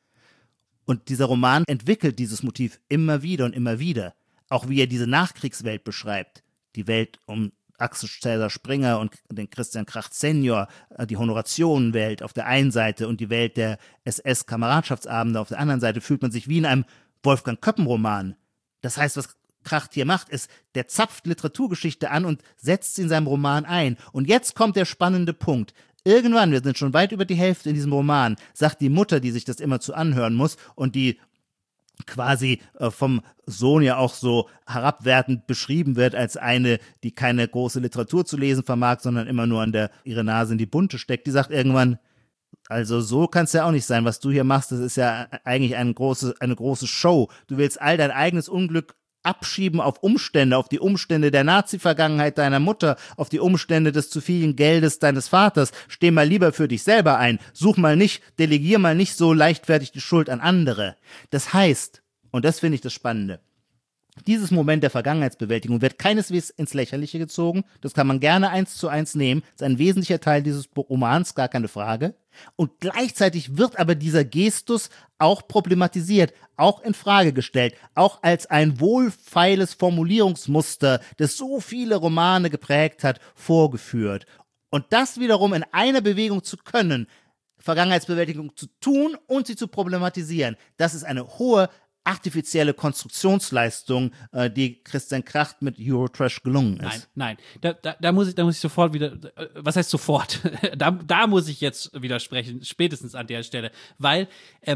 Und dieser Roman entwickelt dieses Motiv immer wieder und immer wieder. Auch wie er diese Nachkriegswelt beschreibt. Die Welt um Axel Cäsar Springer und den Christian Kracht Senior, die Honorationenwelt auf der einen Seite und die Welt der S S-Kameradschaftsabende auf der anderen Seite, fühlt man sich wie in einem Wolfgang Köppen-Roman. Das heißt, was Kracht hier macht, ist, der zapft Literaturgeschichte an und setzt sie in seinem Roman ein. Und jetzt kommt der spannende Punkt. Irgendwann, wir sind schon weit über die Hälfte in diesem Roman, sagt die Mutter, die sich das immer zu anhören muss und die quasi äh, vom Sohn ja auch so herabwertend beschrieben wird als eine, die keine große Literatur zu lesen vermag, sondern immer nur an der ihre Nase in die Bunte steckt, die sagt irgendwann, also so kann es ja auch nicht sein, was du hier machst, das ist ja eigentlich eine große, eine große Show. Du willst all dein eigenes Unglück abschieben auf Umstände, auf die Umstände der Nazi-Vergangenheit deiner Mutter, auf die Umstände des zu vielen Geldes deines Vaters. Steh mal lieber für dich selber ein. Such mal nicht, delegier mal nicht so leichtfertig die Schuld an andere. Das heißt, und das finde ich das Spannende, dieses Moment der Vergangenheitsbewältigung wird keineswegs ins Lächerliche gezogen. Das kann man gerne eins zu eins nehmen. Das ist ein wesentlicher Teil dieses Romans, gar keine Frage. Und gleichzeitig wird aber dieser Gestus auch problematisiert, auch in Frage gestellt, auch als ein wohlfeiles Formulierungsmuster, das so viele Romane geprägt hat, vorgeführt. Und das wiederum in einer Bewegung zu können, Vergangenheitsbewältigung zu tun und sie zu problematisieren, das ist eine hohe artifizielle Konstruktionsleistung, äh, die Christian Kracht mit Eurotrash gelungen ist. Nein, nein. Da, da, da, muss ich, da muss ich sofort wieder, äh, was heißt sofort? da, da muss ich jetzt widersprechen, spätestens an der Stelle. Weil ähm,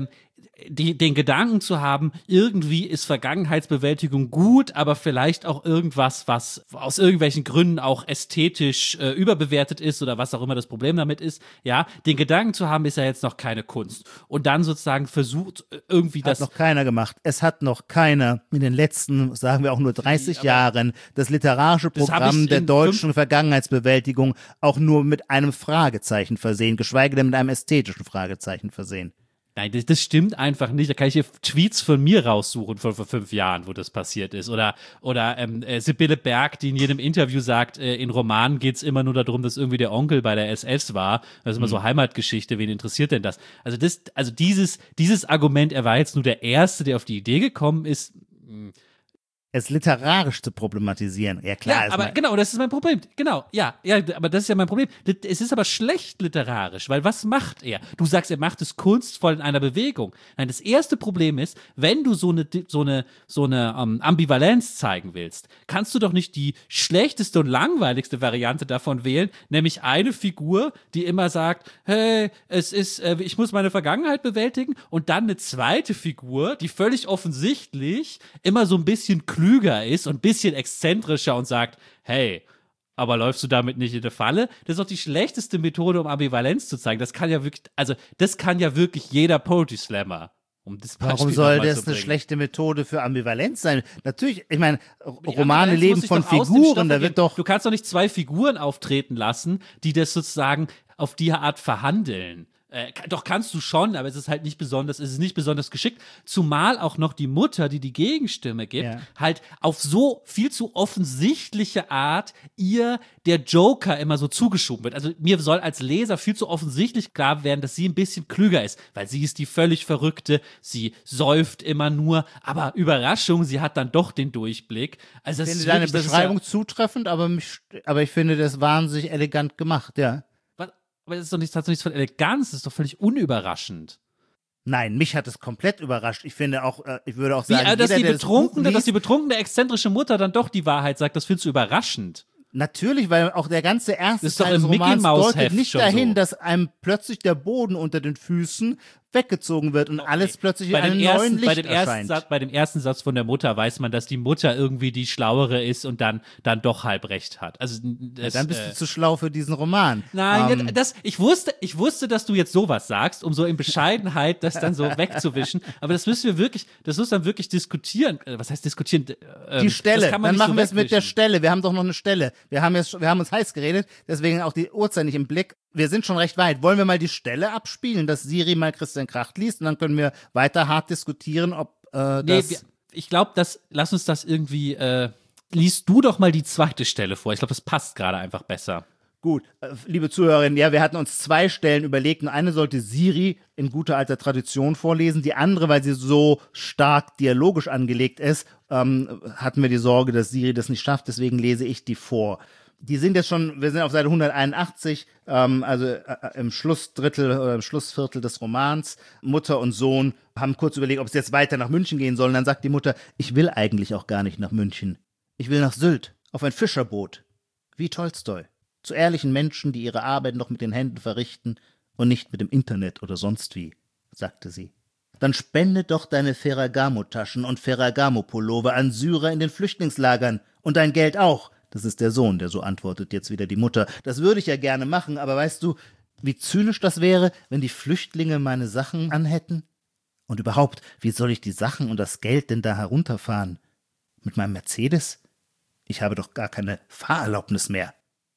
die, den Gedanken zu haben, irgendwie ist Vergangenheitsbewältigung gut, aber vielleicht auch irgendwas, was aus irgendwelchen Gründen auch ästhetisch äh, überbewertet ist oder was auch immer das Problem damit ist, ja, den Gedanken zu haben, ist ja jetzt noch keine Kunst. Und dann sozusagen versucht, irgendwie Hat das... noch keiner gemacht. Es hat noch keiner in den letzten, sagen wir auch nur dreißig aber Jahren, das literarische das hab Programm ich der in deutschen Vergangenheitsbewältigung auch nur mit einem Fragezeichen versehen, geschweige denn mit einem ästhetischen Fragezeichen versehen. Nein, das, das stimmt einfach nicht. Da kann ich hier Tweets von mir raussuchen von vor fünf Jahren, wo das passiert ist. Oder, oder ähm, äh, Sibylle Berg, die in jedem Interview sagt, äh, in Romanen geht es immer nur darum, dass irgendwie der Onkel bei der S S war. Das ist immer mhm. so Heimatgeschichte. Wen interessiert denn das? Also, das, also dieses, dieses Argument, er war jetzt nur der Erste, der auf die Idee gekommen ist. Mh, es literarisch zu problematisieren. Ja, klar. Ja, aber genau, das ist mein Problem. Genau, ja, ja, aber das ist ja mein Problem. Es ist aber schlecht literarisch, weil was macht er? Du sagst, er macht es kunstvoll in einer Bewegung. Nein, das erste Problem ist, wenn du so eine, so eine, so eine um, Ambivalenz zeigen willst, kannst du doch nicht die schlechteste und langweiligste Variante davon wählen, nämlich eine Figur, die immer sagt, hey, es ist, äh, ich muss meine Vergangenheit bewältigen, und dann eine zweite Figur, die völlig offensichtlich immer so ein bisschen klüger ist und ein bisschen exzentrischer und sagt, hey, aber läufst du damit nicht in der Falle? Das ist doch die schlechteste Methode, um Ambivalenz zu zeigen. Das kann ja wirklich, also das kann ja wirklich jeder Poetry Slammer. Um das Warum soll das eine schlechte Methode für Ambivalenz sein? Natürlich, ich meine, Romane ja, leben von Figuren, da wird doch... Du kannst doch nicht zwei Figuren auftreten lassen, die das sozusagen auf die Art verhandeln. Äh, doch kannst du schon, aber es ist halt nicht besonders, es ist nicht besonders geschickt. Zumal auch noch die Mutter, die die Gegenstimme gibt, ja. halt auf so viel zu offensichtliche Art ihr der Joker immer so zugeschoben wird. Also mir soll als Leser viel zu offensichtlich klar werden, dass sie ein bisschen klüger ist, weil sie ist die völlig Verrückte, sie säuft immer nur, aber Überraschung, sie hat dann doch den Durchblick. Also ich das finde ist wirklich, deine Beschreibung ja zutreffend, aber, mich, aber ich finde das wahnsinnig elegant gemacht, ja. Aber das ist doch nichts, das hat doch nichts von Eleganz, das ist doch völlig unüberraschend. Nein, mich hat es komplett überrascht. Ich finde auch, äh, ich würde auch sagen, Wie, äh, dass, jeder, die der betrunkene, das dass die betrunkene, exzentrische Mutter dann doch die Wahrheit sagt, das findest du überraschend. Natürlich, weil auch der ganze erste das ist doch Teil des im Romans deutet Mickey-Maus-Heft nicht schon dahin, so. dass einem plötzlich der Boden unter den Füßen weggezogen wird und okay. alles plötzlich bei in einem ersten, neuen Licht bei dem ersten erscheint. Satz, bei dem ersten Satz von der Mutter weiß man, dass die Mutter irgendwie die Schlauere ist und dann, dann doch halb recht hat. Also das, ja, dann bist äh, du zu schlau für diesen Roman. Nein, ähm, das, ich, wusste, ich wusste, dass du jetzt sowas sagst, um so in Bescheidenheit das dann so wegzuwischen. Aber das müssen wir wirklich, das muss dann wirklich diskutieren. Was heißt diskutieren? Ähm, die Stelle, dann machen so wir es mit der wegwischen. Stelle. Wir haben doch noch eine Stelle. Wir haben, jetzt, wir haben uns heiß geredet, deswegen auch die Uhrzeit nicht im Blick. Wir sind schon recht weit. Wollen wir mal die Stelle abspielen, dass Siri mal Christian Kracht liest und dann können wir weiter hart diskutieren, ob äh, das... Nee, wir, ich glaube, das, lass uns das irgendwie, äh, liest du doch mal die zweite Stelle vor. Ich glaube, das passt gerade einfach besser. Gut, äh, liebe Zuhörerinnen, ja, wir hatten uns zwei Stellen überlegt und eine sollte Siri in guter alter Tradition vorlesen, die andere, weil sie so stark dialogisch angelegt ist, ähm, hatten wir die Sorge, dass Siri das nicht schafft, deswegen lese ich die vor. Die sind jetzt schon, wir sind auf Seite hunderteinundachtzig, ähm, also äh, im Schlussdrittel oder im Schlussviertel des Romans. Mutter und Sohn haben kurz überlegt, ob es jetzt weiter nach München gehen soll. Und dann sagt die Mutter, ich will eigentlich auch gar nicht nach München. Ich will nach Sylt, auf ein Fischerboot. Wie Tolstoi. Zu ehrlichen Menschen, die ihre Arbeit noch mit den Händen verrichten und nicht mit dem Internet oder sonst wie, sagte sie. Dann spende doch deine Ferragamo-Taschen und Ferragamo-Pullover an Syrer in den Flüchtlingslagern und dein Geld auch. Das ist der Sohn, der so antwortet, jetzt wieder die Mutter. Das würde ich ja gerne machen, aber weißt du, wie zynisch das wäre, wenn die Flüchtlinge meine Sachen anhätten? Und überhaupt, wie soll ich die Sachen und das Geld denn da herunterfahren? Mit meinem Mercedes? Ich habe doch gar keine Fahrerlaubnis mehr.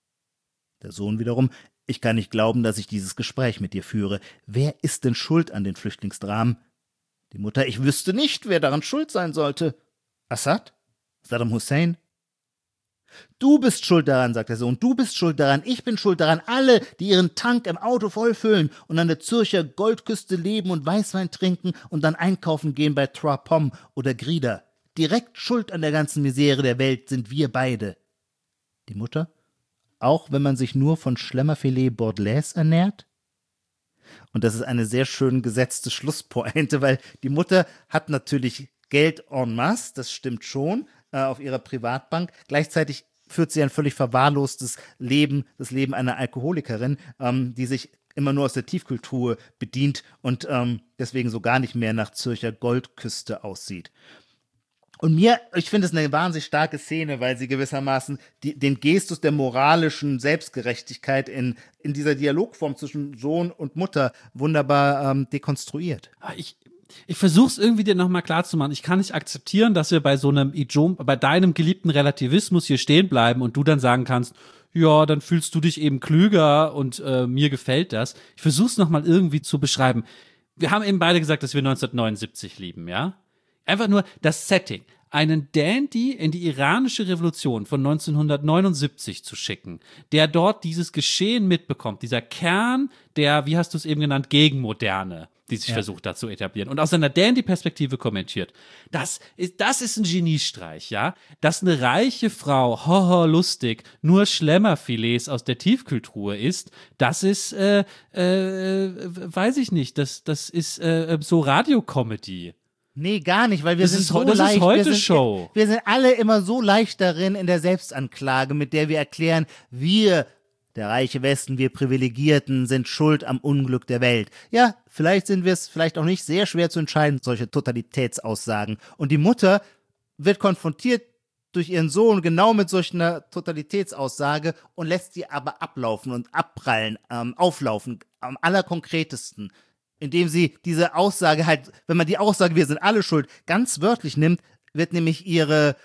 Der Sohn wiederum, ich kann nicht glauben, dass ich dieses Gespräch mit dir führe. Wer ist denn schuld an den Flüchtlingsdramen? Die Mutter, ich wüsste nicht, wer daran schuld sein sollte. Assad? Saddam Hussein? Du bist schuld daran, sagt der Sohn, du bist schuld daran, ich bin schuld daran, alle, die ihren Tank im Auto vollfüllen und an der Zürcher Goldküste leben und Weißwein trinken und dann einkaufen gehen bei Trois Pommes oder Grida. Direkt schuld an der ganzen Misere der Welt sind wir beide. Die Mutter? Auch wenn man sich nur von Schlemmerfilet Bordelaise ernährt? Und das ist eine sehr schön gesetzte Schlusspointe, weil die Mutter hat natürlich Geld en masse, das stimmt schon, auf ihrer Privatbank. Gleichzeitig führt sie ein völlig verwahrlostes Leben, das Leben einer Alkoholikerin, ähm, die sich immer nur aus der Tiefkultur bedient und ähm, deswegen so gar nicht mehr nach Zürcher Goldküste aussieht. Und mir, ich finde es eine wahnsinnig starke Szene, weil sie gewissermaßen die, den Gestus der moralischen Selbstgerechtigkeit in, in dieser Dialogform zwischen Sohn und Mutter wunderbar ähm, dekonstruiert. Ich, ich versuche es irgendwie dir nochmal klarzumachen. Ich kann nicht akzeptieren, dass wir bei so einem Ijom, bei deinem geliebten Relativismus hier stehen bleiben und du dann sagen kannst, ja, dann fühlst du dich eben klüger und äh, mir gefällt das. Ich versuche es nochmal irgendwie zu beschreiben. Wir haben eben beide gesagt, dass wir neunzehnhundertneunundsiebzig lieben, ja? Einfach nur das Setting. Einen Dandy in die iranische Revolution von neunzehnhundertneunundsiebzig zu schicken, der dort dieses Geschehen mitbekommt, dieser Kern der, wie hast du es eben genannt, Gegenmoderne, die sich ja. versucht da zu etablieren und aus seiner Dandy-Perspektive kommentiert. Das ist, das ist ein Geniestreich, ja? Dass eine reiche Frau, hoho, lustig, nur Schlemmerfilets aus der Tiefkühltruhe isst, das ist, äh, äh, weiß ich nicht, das, das ist äh, so Radiocomedy. Nee, gar nicht, weil wir das sind ist, so das leicht. Ist heute wir, sind, Show. wir sind alle immer so leicht darin in der Selbstanklage, mit der wir erklären, wir, der reiche Westen, wir Privilegierten, sind schuld am Unglück der Welt. Ja, vielleicht sind wir es, vielleicht auch nicht, sehr schwer zu entscheiden, solche Totalitätsaussagen. Und die Mutter wird konfrontiert durch ihren Sohn genau mit solch einer Totalitätsaussage und lässt sie aber ablaufen und abprallen, ähm, auflaufen, am allerkonkretesten. Indem sie diese Aussage halt, wenn man die Aussage, wir sind alle schuld, ganz wörtlich nimmt, wird nämlich ihre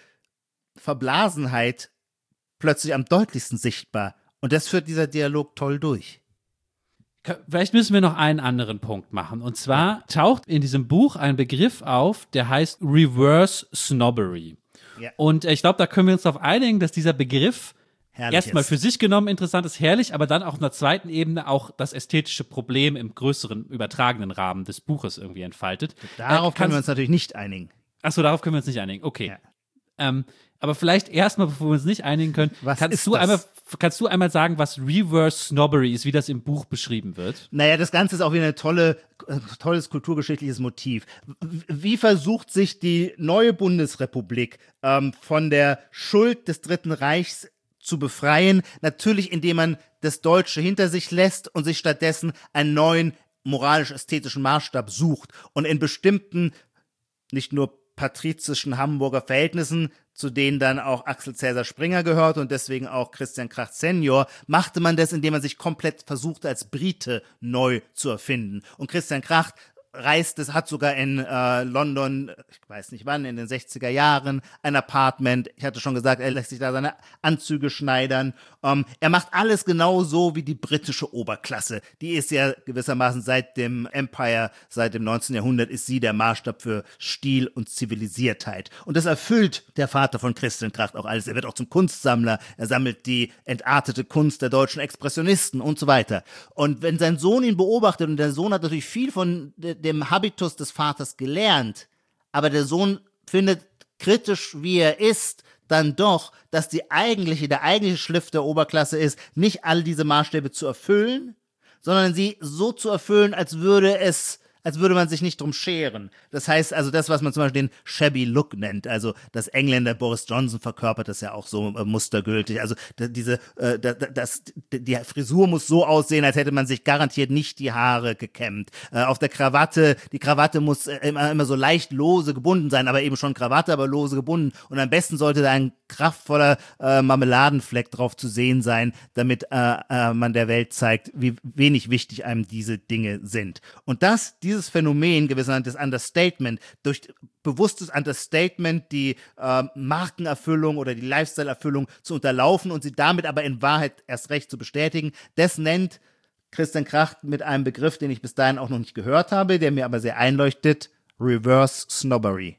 Verblasenheit plötzlich am deutlichsten sichtbar. Und das führt dieser Dialog toll durch. Vielleicht müssen wir noch einen anderen Punkt machen. Und zwar taucht in diesem Buch ein Begriff auf, der heißt Reverse Snobbery. Ja. Und ich glaube, da können wir uns darauf einigen, dass dieser Begriff erstmal für sich genommen interessant ist, herrlich, aber dann auch in der zweiten Ebene auch das ästhetische Problem im größeren, übertragenen Rahmen des Buches irgendwie entfaltet. Darauf äh, können wir uns natürlich nicht einigen. Achso, darauf können wir uns nicht einigen, okay. Ja. Ähm, aber vielleicht erstmal, bevor wir uns nicht einigen können, was kannst du das? einmal kannst du einmal sagen, was Reverse Snobbery ist, wie das im Buch beschrieben wird? Naja, das Ganze ist auch wieder ein tolle, tolles kulturgeschichtliches Motiv. Wie versucht sich die neue Bundesrepublik ähm, von der Schuld des Dritten Reichs zu befreien, natürlich indem man das Deutsche hinter sich lässt und sich stattdessen einen neuen moralisch-ästhetischen Maßstab sucht und in bestimmten, nicht nur patrizischen Hamburger Verhältnissen, zu denen dann auch Axel Cäsar Springer gehört und deswegen auch Christian Kracht Senior, machte man das, indem man sich komplett versuchte, als Brite neu zu erfinden. Und Christian Kracht reist es, hat sogar in äh, London, ich weiß nicht wann, in den sechziger Jahren ein Apartment. Ich hatte schon gesagt, er lässt sich da seine Anzüge schneidern. Ähm, er macht alles genau so wie die britische Oberklasse. Die ist ja gewissermaßen seit dem Empire, seit dem neunzehnten Jahrhundert, ist sie der Maßstab für Stil und Zivilisiertheit. Und das erfüllt der Vater von Christian Kracht auch alles. Er wird auch zum Kunstsammler. Er sammelt die entartete Kunst der deutschen Expressionisten und so weiter. Und wenn sein Sohn ihn beobachtet, und der Sohn hat natürlich viel von dem Habitus des Vaters gelernt, aber der Sohn findet, kritisch wie er ist, dann doch, dass die eigentliche, der eigentliche Schliff der Oberklasse ist, nicht all diese Maßstäbe zu erfüllen, sondern sie so zu erfüllen, als würde es als würde man sich nicht drum scheren. Das heißt also das, was man zum Beispiel den Shabby Look nennt, also das Engländer Boris Johnson verkörpert das ja auch so äh, mustergültig, also da, diese, äh, da, das, die Frisur muss so aussehen, als hätte man sich garantiert nicht die Haare gekämmt. Äh, auf der Krawatte, die Krawatte muss äh, immer, immer so leicht lose gebunden sein, aber eben schon Krawatte, aber lose gebunden und am besten sollte da ein kraftvoller äh, Marmeladenfleck drauf zu sehen sein, damit äh, äh, man der Welt zeigt, wie wenig wichtig einem diese Dinge sind. Und das, die Dieses Phänomen, gewissermaßen das Understatement, durch bewusstes Understatement die äh, Markenerfüllung oder die Lifestyle-Erfüllung zu unterlaufen und sie damit aber in Wahrheit erst recht zu bestätigen, das nennt Christian Kracht mit einem Begriff, den ich bis dahin auch noch nicht gehört habe, der mir aber sehr einleuchtet, Reverse Snobbery.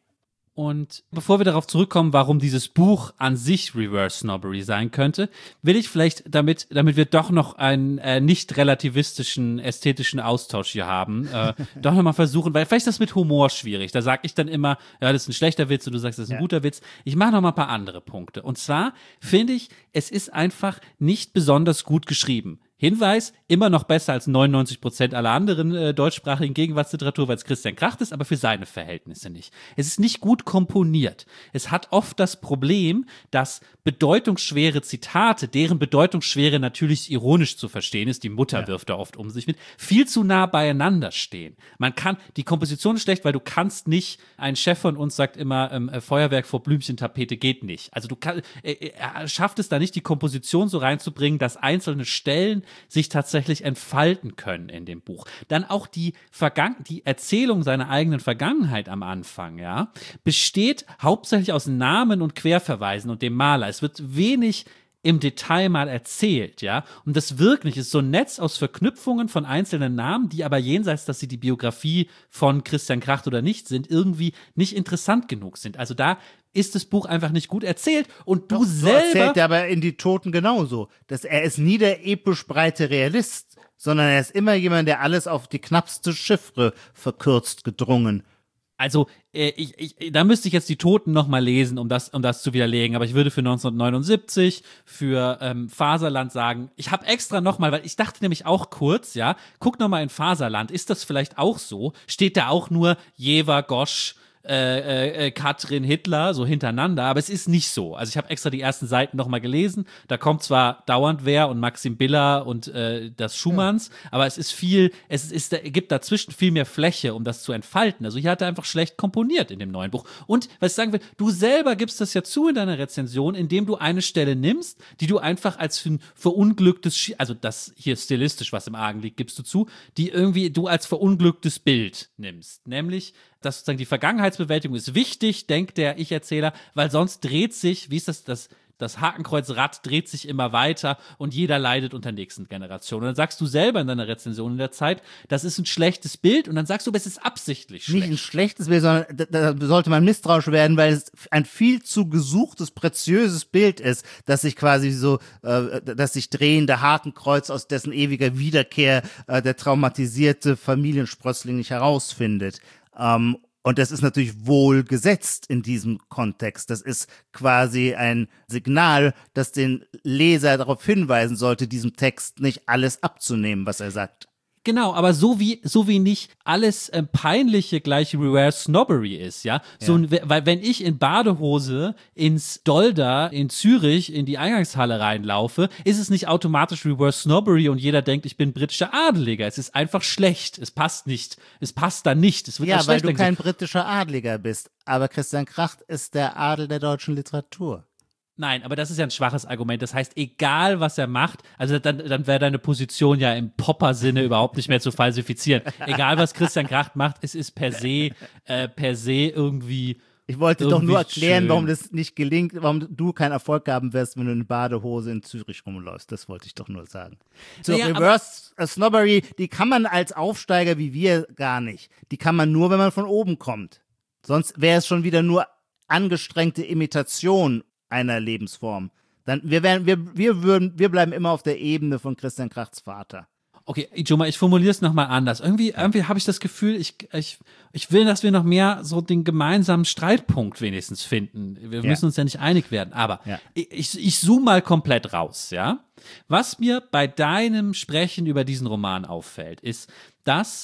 Und bevor wir darauf zurückkommen, warum dieses Buch an sich Reverse Snobbery sein könnte, will ich vielleicht, damit damit wir doch noch einen äh, nicht relativistischen ästhetischen Austausch hier haben, äh, doch nochmal versuchen, weil vielleicht ist das mit Humor schwierig. Da sag ich dann immer, ja, das ist ein schlechter Witz und du sagst, das ist ein ja. guter Witz. Ich mache noch mal ein paar andere Punkte. Und zwar finde ich, es ist einfach nicht besonders gut geschrieben. Hinweis, immer noch besser als neunundneunzig Prozent aller anderen äh, deutschsprachigen Gegenwartsliteratur, weil es Christian Kracht ist, aber für seine Verhältnisse nicht. Es ist nicht gut komponiert. Es hat oft das Problem, dass bedeutungsschwere Zitate, deren Bedeutungsschwere natürlich ironisch zu verstehen ist, die Mutter ja. wirft da oft um sich mit, viel zu nah beieinander stehen. Man kann, die Komposition ist schlecht, weil du kannst nicht, ein Chef von uns sagt immer, ähm, Feuerwerk vor Blümchentapete geht nicht. Also du kannst, äh, er schafft es da nicht, die Komposition so reinzubringen, dass einzelne Stellen sich tatsächlich entfalten können in dem Buch. Dann auch die Vergangen- die Erzählung seiner eigenen Vergangenheit am Anfang, ja, besteht hauptsächlich aus Namen und Querverweisen und dem Maler. Es wird wenig im Detail mal erzählt, ja, und das wirklich ist so ein Netz aus Verknüpfungen von einzelnen Namen, die aber jenseits, dass sie die Biografie von Christian Kracht oder nicht sind, irgendwie nicht interessant genug sind. Also da ist das Buch einfach nicht gut erzählt und du Doch, selber… So erzählt er aber in Die Toten genauso. Dass er ist nie der episch breite Realist, sondern er ist immer jemand, der alles auf die knappste Chiffre verkürzt gedrungen. Also, äh, ich, ich, da müsste ich jetzt Die Toten noch mal lesen, um das, um das zu widerlegen. Aber ich würde für neunzehnhundertneunundsiebzig, für ähm, Faserland sagen, ich habe extra noch mal, weil ich dachte nämlich auch kurz, ja, guck noch mal in Faserland, ist das vielleicht auch so? Steht da auch nur Jever, Gosch, Äh, äh, Katrin, Hitler, so hintereinander, aber es ist nicht so. Also ich habe extra die ersten Seiten nochmal gelesen, da kommt zwar dauernd wer und Maxim Biller und äh, das Schumanns, ja. aber es ist viel, es ist, es gibt dazwischen viel mehr Fläche, um das zu entfalten. Also hier hat er einfach schlecht komponiert in dem neuen Buch. Und, was ich sagen will, du selber gibst das ja zu in deiner Rezension, indem du eine Stelle nimmst, die du einfach als für ein verunglücktes, also das hier stilistisch, was im Argen liegt, gibst du zu, die irgendwie du als verunglücktes Bild nimmst. Nämlich, dass sozusagen die Vergangenheitsbewältigung ist wichtig, denkt der Ich-Erzähler, weil sonst dreht sich, wie ist das, das, das Hakenkreuzrad dreht sich immer weiter und jeder leidet unter der nächsten Generation. Und dann sagst du selber in deiner Rezension in der Zeit, das ist ein schlechtes Bild und dann sagst du, aber es ist absichtlich schlecht. Nicht ein schlechtes Bild, sondern da, da sollte man misstrauisch werden, weil es ein viel zu gesuchtes, preziöses Bild ist, dass sich quasi so, äh, dass sich drehende Hakenkreuz, aus dessen ewiger Wiederkehr äh, der traumatisierte Familiensprössling nicht herausfindet. Um, und das ist natürlich wohl gesetzt in diesem Kontext. Das ist quasi ein Signal, das den Leser darauf hinweisen sollte, diesem Text nicht alles abzunehmen, was er sagt. Genau, aber so wie so wie nicht alles äh, Peinliche gleich Reverse Snobbery ist, ja. So, ja. Weil wenn ich in Badehose ins Dolder in Zürich in die Eingangshalle reinlaufe, ist es nicht automatisch Reverse Snobbery und jeder denkt, ich bin britischer Adeliger. Es ist einfach schlecht. Es passt nicht. Es passt da nicht. Es wird ja, weil du denken. kein britischer Adeliger bist. Aber Christian Kracht ist der Adel der deutschen Literatur. Nein, aber das ist ja ein schwaches Argument. Das heißt, egal was er macht, also dann, dann wäre deine Position ja im Popper-Sinne überhaupt nicht mehr zu falsifizieren. Egal was Christian Kracht macht, es ist per se, äh, per se irgendwie. Ich wollte doch nur erklären, schön. warum das nicht gelingt, warum du keinen Erfolg haben wirst, wenn du in Badehose in Zürich rumläufst. Das wollte ich doch nur sagen. So, naja, Reverse Snobbery, die kann man als Aufsteiger wie wir gar nicht. Die kann man nur, wenn man von oben kommt. Sonst wäre es schon wieder nur angestrengte Imitation einer Lebensform. Dann, wir, werden, wir, wir, würden, wir bleiben immer auf der Ebene von Christian Krachts Vater. Okay, Ijoma, ich formuliere es nochmal anders. Irgendwie, irgendwie habe ich das Gefühl, ich, ich, ich will, dass wir noch mehr so den gemeinsamen Streitpunkt wenigstens finden. Wir ja. müssen uns ja nicht einig werden, aber ja. ich, ich zoome mal komplett raus, ja? Was mir bei deinem Sprechen über diesen Roman auffällt, ist, dass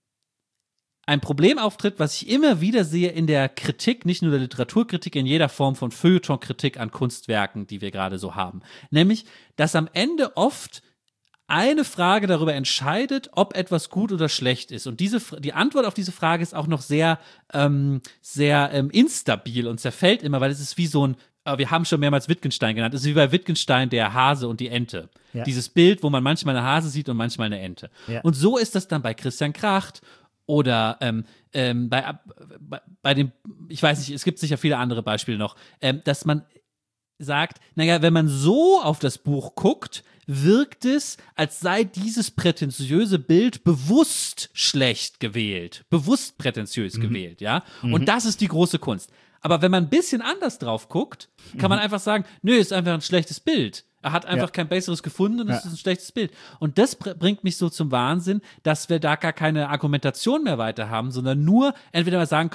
ein Problem auftritt, was ich immer wieder sehe in der Kritik, nicht nur der Literaturkritik, in jeder Form von Feuilleton-Kritik an Kunstwerken, die wir gerade so haben. Nämlich, dass am Ende oft eine Frage darüber entscheidet, ob etwas gut oder schlecht ist. Und diese, die Antwort auf diese Frage ist auch noch sehr, ähm, sehr ähm, instabil und zerfällt immer, weil es ist wie so ein, äh, wir haben schon mehrmals Wittgenstein genannt, es ist wie bei Wittgenstein der Hase und die Ente. Ja. Dieses Bild, wo man manchmal eine Hase sieht und manchmal eine Ente. Ja. Und so ist das dann bei Christian Kracht oder ähm, ähm, bei, bei, bei dem, ich weiß nicht, es gibt sicher viele andere Beispiele noch, ähm, dass man sagt, naja, wenn man so auf das Buch guckt, wirkt es, als sei dieses prätentiöse Bild bewusst schlecht gewählt, bewusst prätentiös mhm. gewählt, ja. Mhm. Und das ist die große Kunst. Aber wenn man ein bisschen anders drauf guckt, kann man einfach sagen, nö, ist einfach ein schlechtes Bild. Er hat einfach ja. kein besseres gefunden und es ja. ist ein schlechtes Bild. Und das br- bringt mich so zum Wahnsinn, dass wir da gar keine Argumentation mehr weiter haben, sondern nur entweder mal sagen können,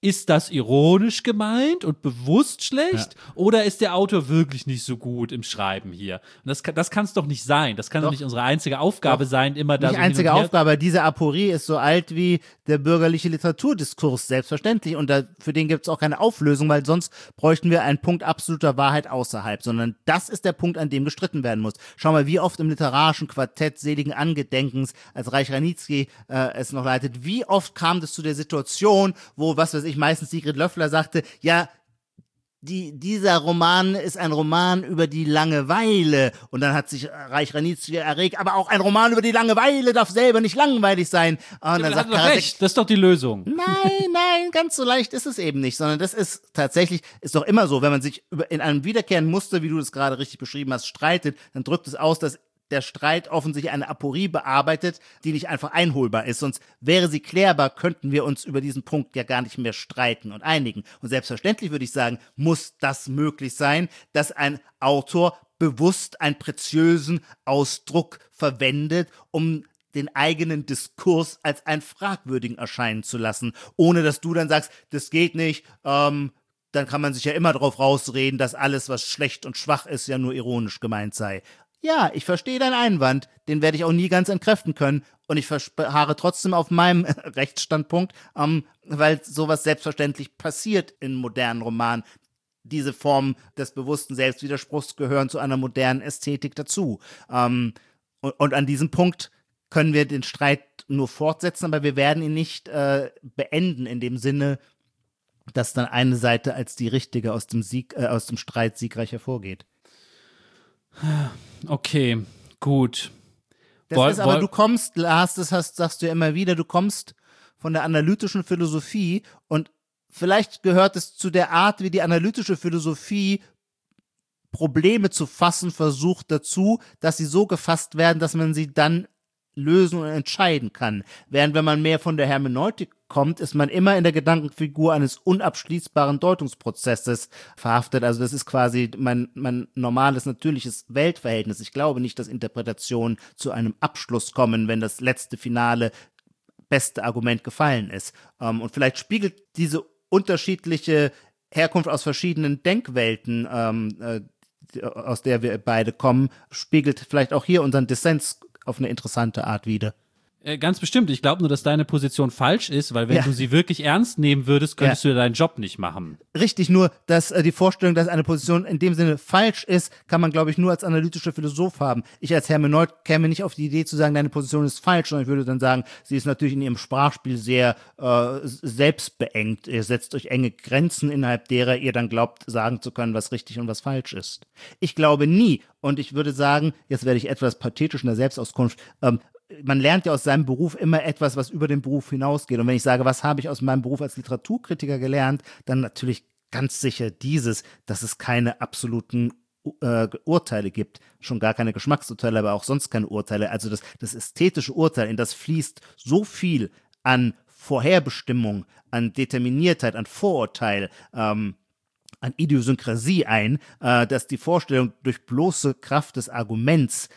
ist das ironisch gemeint und bewusst schlecht? Ja. Oder ist der Autor wirklich nicht so gut im Schreiben hier? Und das, das kann es doch nicht sein. Das kann doch nicht unsere einzige Aufgabe doch. sein, immer da nicht so einzige hin und her. Aufgabe. Diese Aporie ist so alt wie der bürgerliche Literaturdiskurs, selbstverständlich. Und da, für den gibt es auch keine Auflösung, weil sonst bräuchten wir einen Punkt absoluter Wahrheit außerhalb. Sondern das ist der Punkt, an dem gestritten werden muss. Schau mal, wie oft im literarischen Quartett seligen Angedenkens, als Reich Ranitzky äh, es noch leitet, wie oft kam es zu der Situation, wo, was weiß ich, meistens Sigrid Löffler sagte, ja, Die, dieser Roman ist ein Roman über die Langeweile. Und dann hat sich Reich Ranitzky erregt, aber auch ein Roman über die Langeweile darf selber nicht langweilig sein. Und dann sagt doch recht, das ist doch die Lösung. Nein, nein, ganz so leicht ist es eben nicht, sondern das ist tatsächlich, ist doch immer so, wenn man sich über, in einem wiederkehrenden Muster, wie du das gerade richtig beschrieben hast, streitet, dann drückt es aus, dass der Streit offensichtlich eine Aporie bearbeitet, die nicht einfach einholbar ist. Sonst wäre sie klärbar, könnten wir uns über diesen Punkt ja gar nicht mehr streiten und einigen. Und selbstverständlich würde ich sagen, muss das möglich sein, dass ein Autor bewusst einen preziösen Ausdruck verwendet, um den eigenen Diskurs als einen fragwürdigen erscheinen zu lassen, ohne dass du dann sagst, das geht nicht, ähm, dann kann man sich ja immer darauf rausreden, dass alles, was schlecht und schwach ist, ja nur ironisch gemeint sei. Ja, ich verstehe deinen Einwand, den werde ich auch nie ganz entkräften können und ich verharre trotzdem auf meinem Rechtsstandpunkt, ähm, weil sowas selbstverständlich passiert in modernen Romanen. Diese Formen des bewussten Selbstwiderspruchs gehören zu einer modernen Ästhetik dazu. Ähm, und, und an diesem Punkt können wir den Streit nur fortsetzen, aber wir werden ihn nicht äh, beenden in dem Sinne, dass dann eine Seite als die richtige aus dem Sieg, äh, aus dem Streit siegreich hervorgeht. Okay, gut. Das Woll, ist aber, du kommst, Lars, das hast, sagst du ja immer wieder, du kommst von der analytischen Philosophie und vielleicht gehört es zu der Art, wie die analytische Philosophie Probleme zu fassen versucht, dazu, dass sie so gefasst werden, dass man sie dann lösen und entscheiden kann. Während wenn man mehr von der Hermeneutik kommt, ist man immer in der Gedankenfigur eines unabschließbaren Deutungsprozesses verhaftet. Also das ist quasi mein, mein normales, natürliches Weltverhältnis. Ich glaube nicht, dass Interpretationen zu einem Abschluss kommen, wenn das letzte finale beste Argument gefallen ist. Und vielleicht spiegelt diese unterschiedliche Herkunft aus verschiedenen Denkwelten, ähm, aus der wir beide kommen, spiegelt vielleicht auch hier unseren Dissens auf eine interessante Art wieder. Äh, ganz bestimmt. Ich glaube nur, dass deine Position falsch ist, weil wenn ja. du sie wirklich ernst nehmen würdest, könntest ja. du deinen Job nicht machen. Richtig, nur, dass äh, die Vorstellung, dass eine Position in dem Sinne falsch ist, kann man, glaube ich, nur als analytischer Philosoph haben. Ich als Hermeneut käme nicht auf die Idee zu sagen, deine Position ist falsch, sondern ich würde dann sagen, sie ist natürlich in ihrem Sprachspiel sehr äh, selbstbeengt. Ihr setzt euch enge Grenzen, innerhalb derer ihr dann glaubt, sagen zu können, was richtig und was falsch ist. Ich glaube nie, und ich würde sagen, jetzt werde ich etwas pathetisch in der Selbstauskunft, ähm, man lernt ja aus seinem Beruf immer etwas, was über den Beruf hinausgeht. Und wenn ich sage, was habe ich aus meinem Beruf als Literaturkritiker gelernt, dann natürlich ganz sicher dieses, dass es keine absoluten äh, Urteile gibt. Schon gar keine Geschmacksurteile, aber auch sonst keine Urteile. Also das, das ästhetische Urteil, in das fließt so viel an Vorherbestimmung, an Determiniertheit, an Vorurteil, ähm, an Idiosynkrasie ein, äh, dass die Vorstellung, durch bloße Kraft des Arguments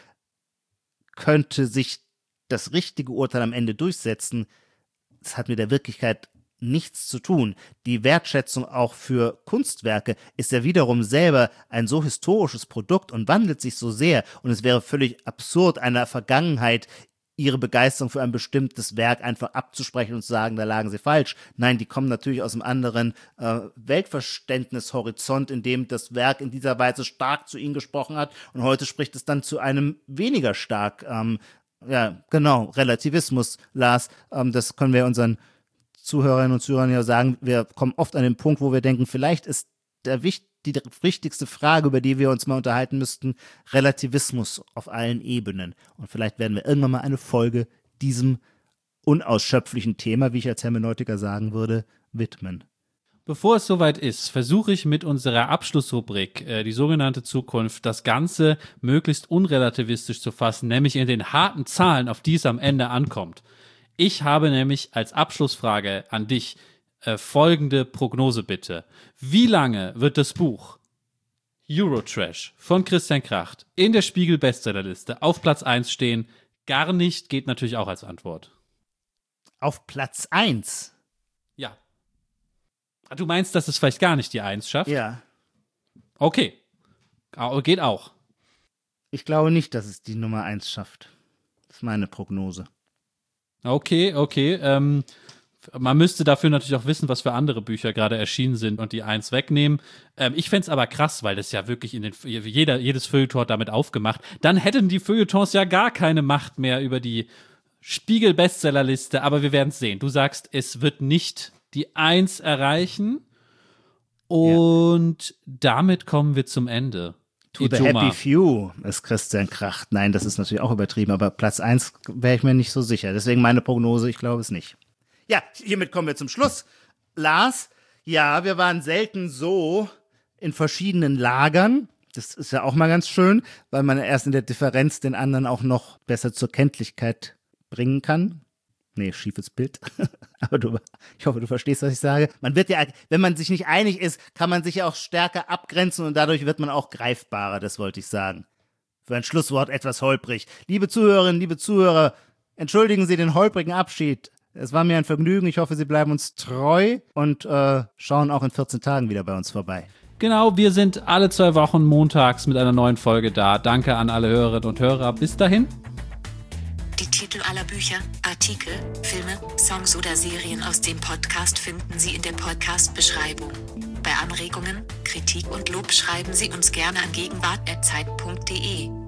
könnte sich das richtige Urteil am Ende durchsetzen, das hat mit der Wirklichkeit nichts zu tun. Die Wertschätzung auch für Kunstwerke ist ja wiederum selber ein so historisches Produkt und wandelt sich so sehr. Und es wäre völlig absurd, einer Vergangenheit ihre Begeisterung für ein bestimmtes Werk einfach abzusprechen und zu sagen, da lagen sie falsch. Nein, die kommen natürlich aus einem anderen äh, Weltverständnishorizont, in dem das Werk in dieser Weise stark zu ihnen gesprochen hat und heute spricht es dann zu einem weniger stark. Ähm, ja, genau, Relativismus, Lars, ähm, das können wir unseren Zuhörerinnen und Zuhörern ja sagen. Wir kommen oft an den Punkt, wo wir denken, vielleicht ist der wichtig die wichtigste Frage, über die wir uns mal unterhalten müssten, Relativismus auf allen Ebenen. Und vielleicht werden wir irgendwann mal eine Folge diesem unausschöpflichen Thema, wie ich als Hermeneutiker sagen würde, widmen. Bevor es soweit ist, versuche ich mit unserer Abschlussrubrik, äh, die sogenannte Zukunft, das Ganze möglichst unrelativistisch zu fassen, nämlich in den harten Zahlen, auf die es am Ende ankommt. Ich habe nämlich als Abschlussfrage an dich Äh, folgende Prognose bitte. Wie lange wird das Buch Eurotrash von Christian Kracht in der Spiegel-Bestsellerliste auf Platz eins stehen? Gar nicht geht natürlich auch als Antwort. Auf Platz eins? Ja. Du meinst, dass es vielleicht gar nicht die Eins schafft? Ja. Okay. Geht auch. Ich glaube nicht, dass es die Nummer eins schafft. Das ist meine Prognose. Okay, okay. Ähm, man müsste dafür natürlich auch wissen, was für andere Bücher gerade erschienen sind und die eins wegnehmen. Ähm, ich fände es aber krass, weil das ja wirklich in den jeder, jedes Feuilleton hat damit aufgemacht. Dann hätten die Feuilletons ja gar keine Macht mehr über die Spiegel-Bestsellerliste, aber wir werden es sehen. Du sagst, es wird nicht die eins erreichen und ja. Damit kommen wir zum Ende. To the happy few ist Christian Kracht. Nein, das ist natürlich auch übertrieben, aber Platz eins wäre ich mir nicht so sicher. Deswegen meine Prognose, ich glaube es nicht. Ja, hiermit kommen wir zum Schluss. Lars, ja, wir waren selten so in verschiedenen Lagern. Das ist ja auch mal ganz schön, weil man erst in der Differenz den anderen auch noch besser zur Kenntlichkeit bringen kann. Nee, schiefes Bild. Aber du, ich hoffe, du verstehst, was ich sage. Man wird ja, wenn man sich nicht einig ist, kann man sich ja auch stärker abgrenzen und dadurch wird man auch greifbarer, das wollte ich sagen. Für ein Schlusswort etwas holprig. Liebe Zuhörerinnen, liebe Zuhörer, entschuldigen Sie den holprigen Abschied. Es war mir ein Vergnügen. Ich hoffe, Sie bleiben uns treu und äh, schauen auch in vierzehn Tagen wieder bei uns vorbei. Genau, wir sind alle zwei Wochen montags mit einer neuen Folge da. Danke an alle Hörerinnen und Hörer. Bis dahin. Die Titel aller Bücher, Artikel, Filme, Songs oder Serien aus dem Podcast finden Sie in der Podcast-Beschreibung. Bei Anregungen, Kritik und Lob schreiben Sie uns gerne an gegenwart at zeit punkt de.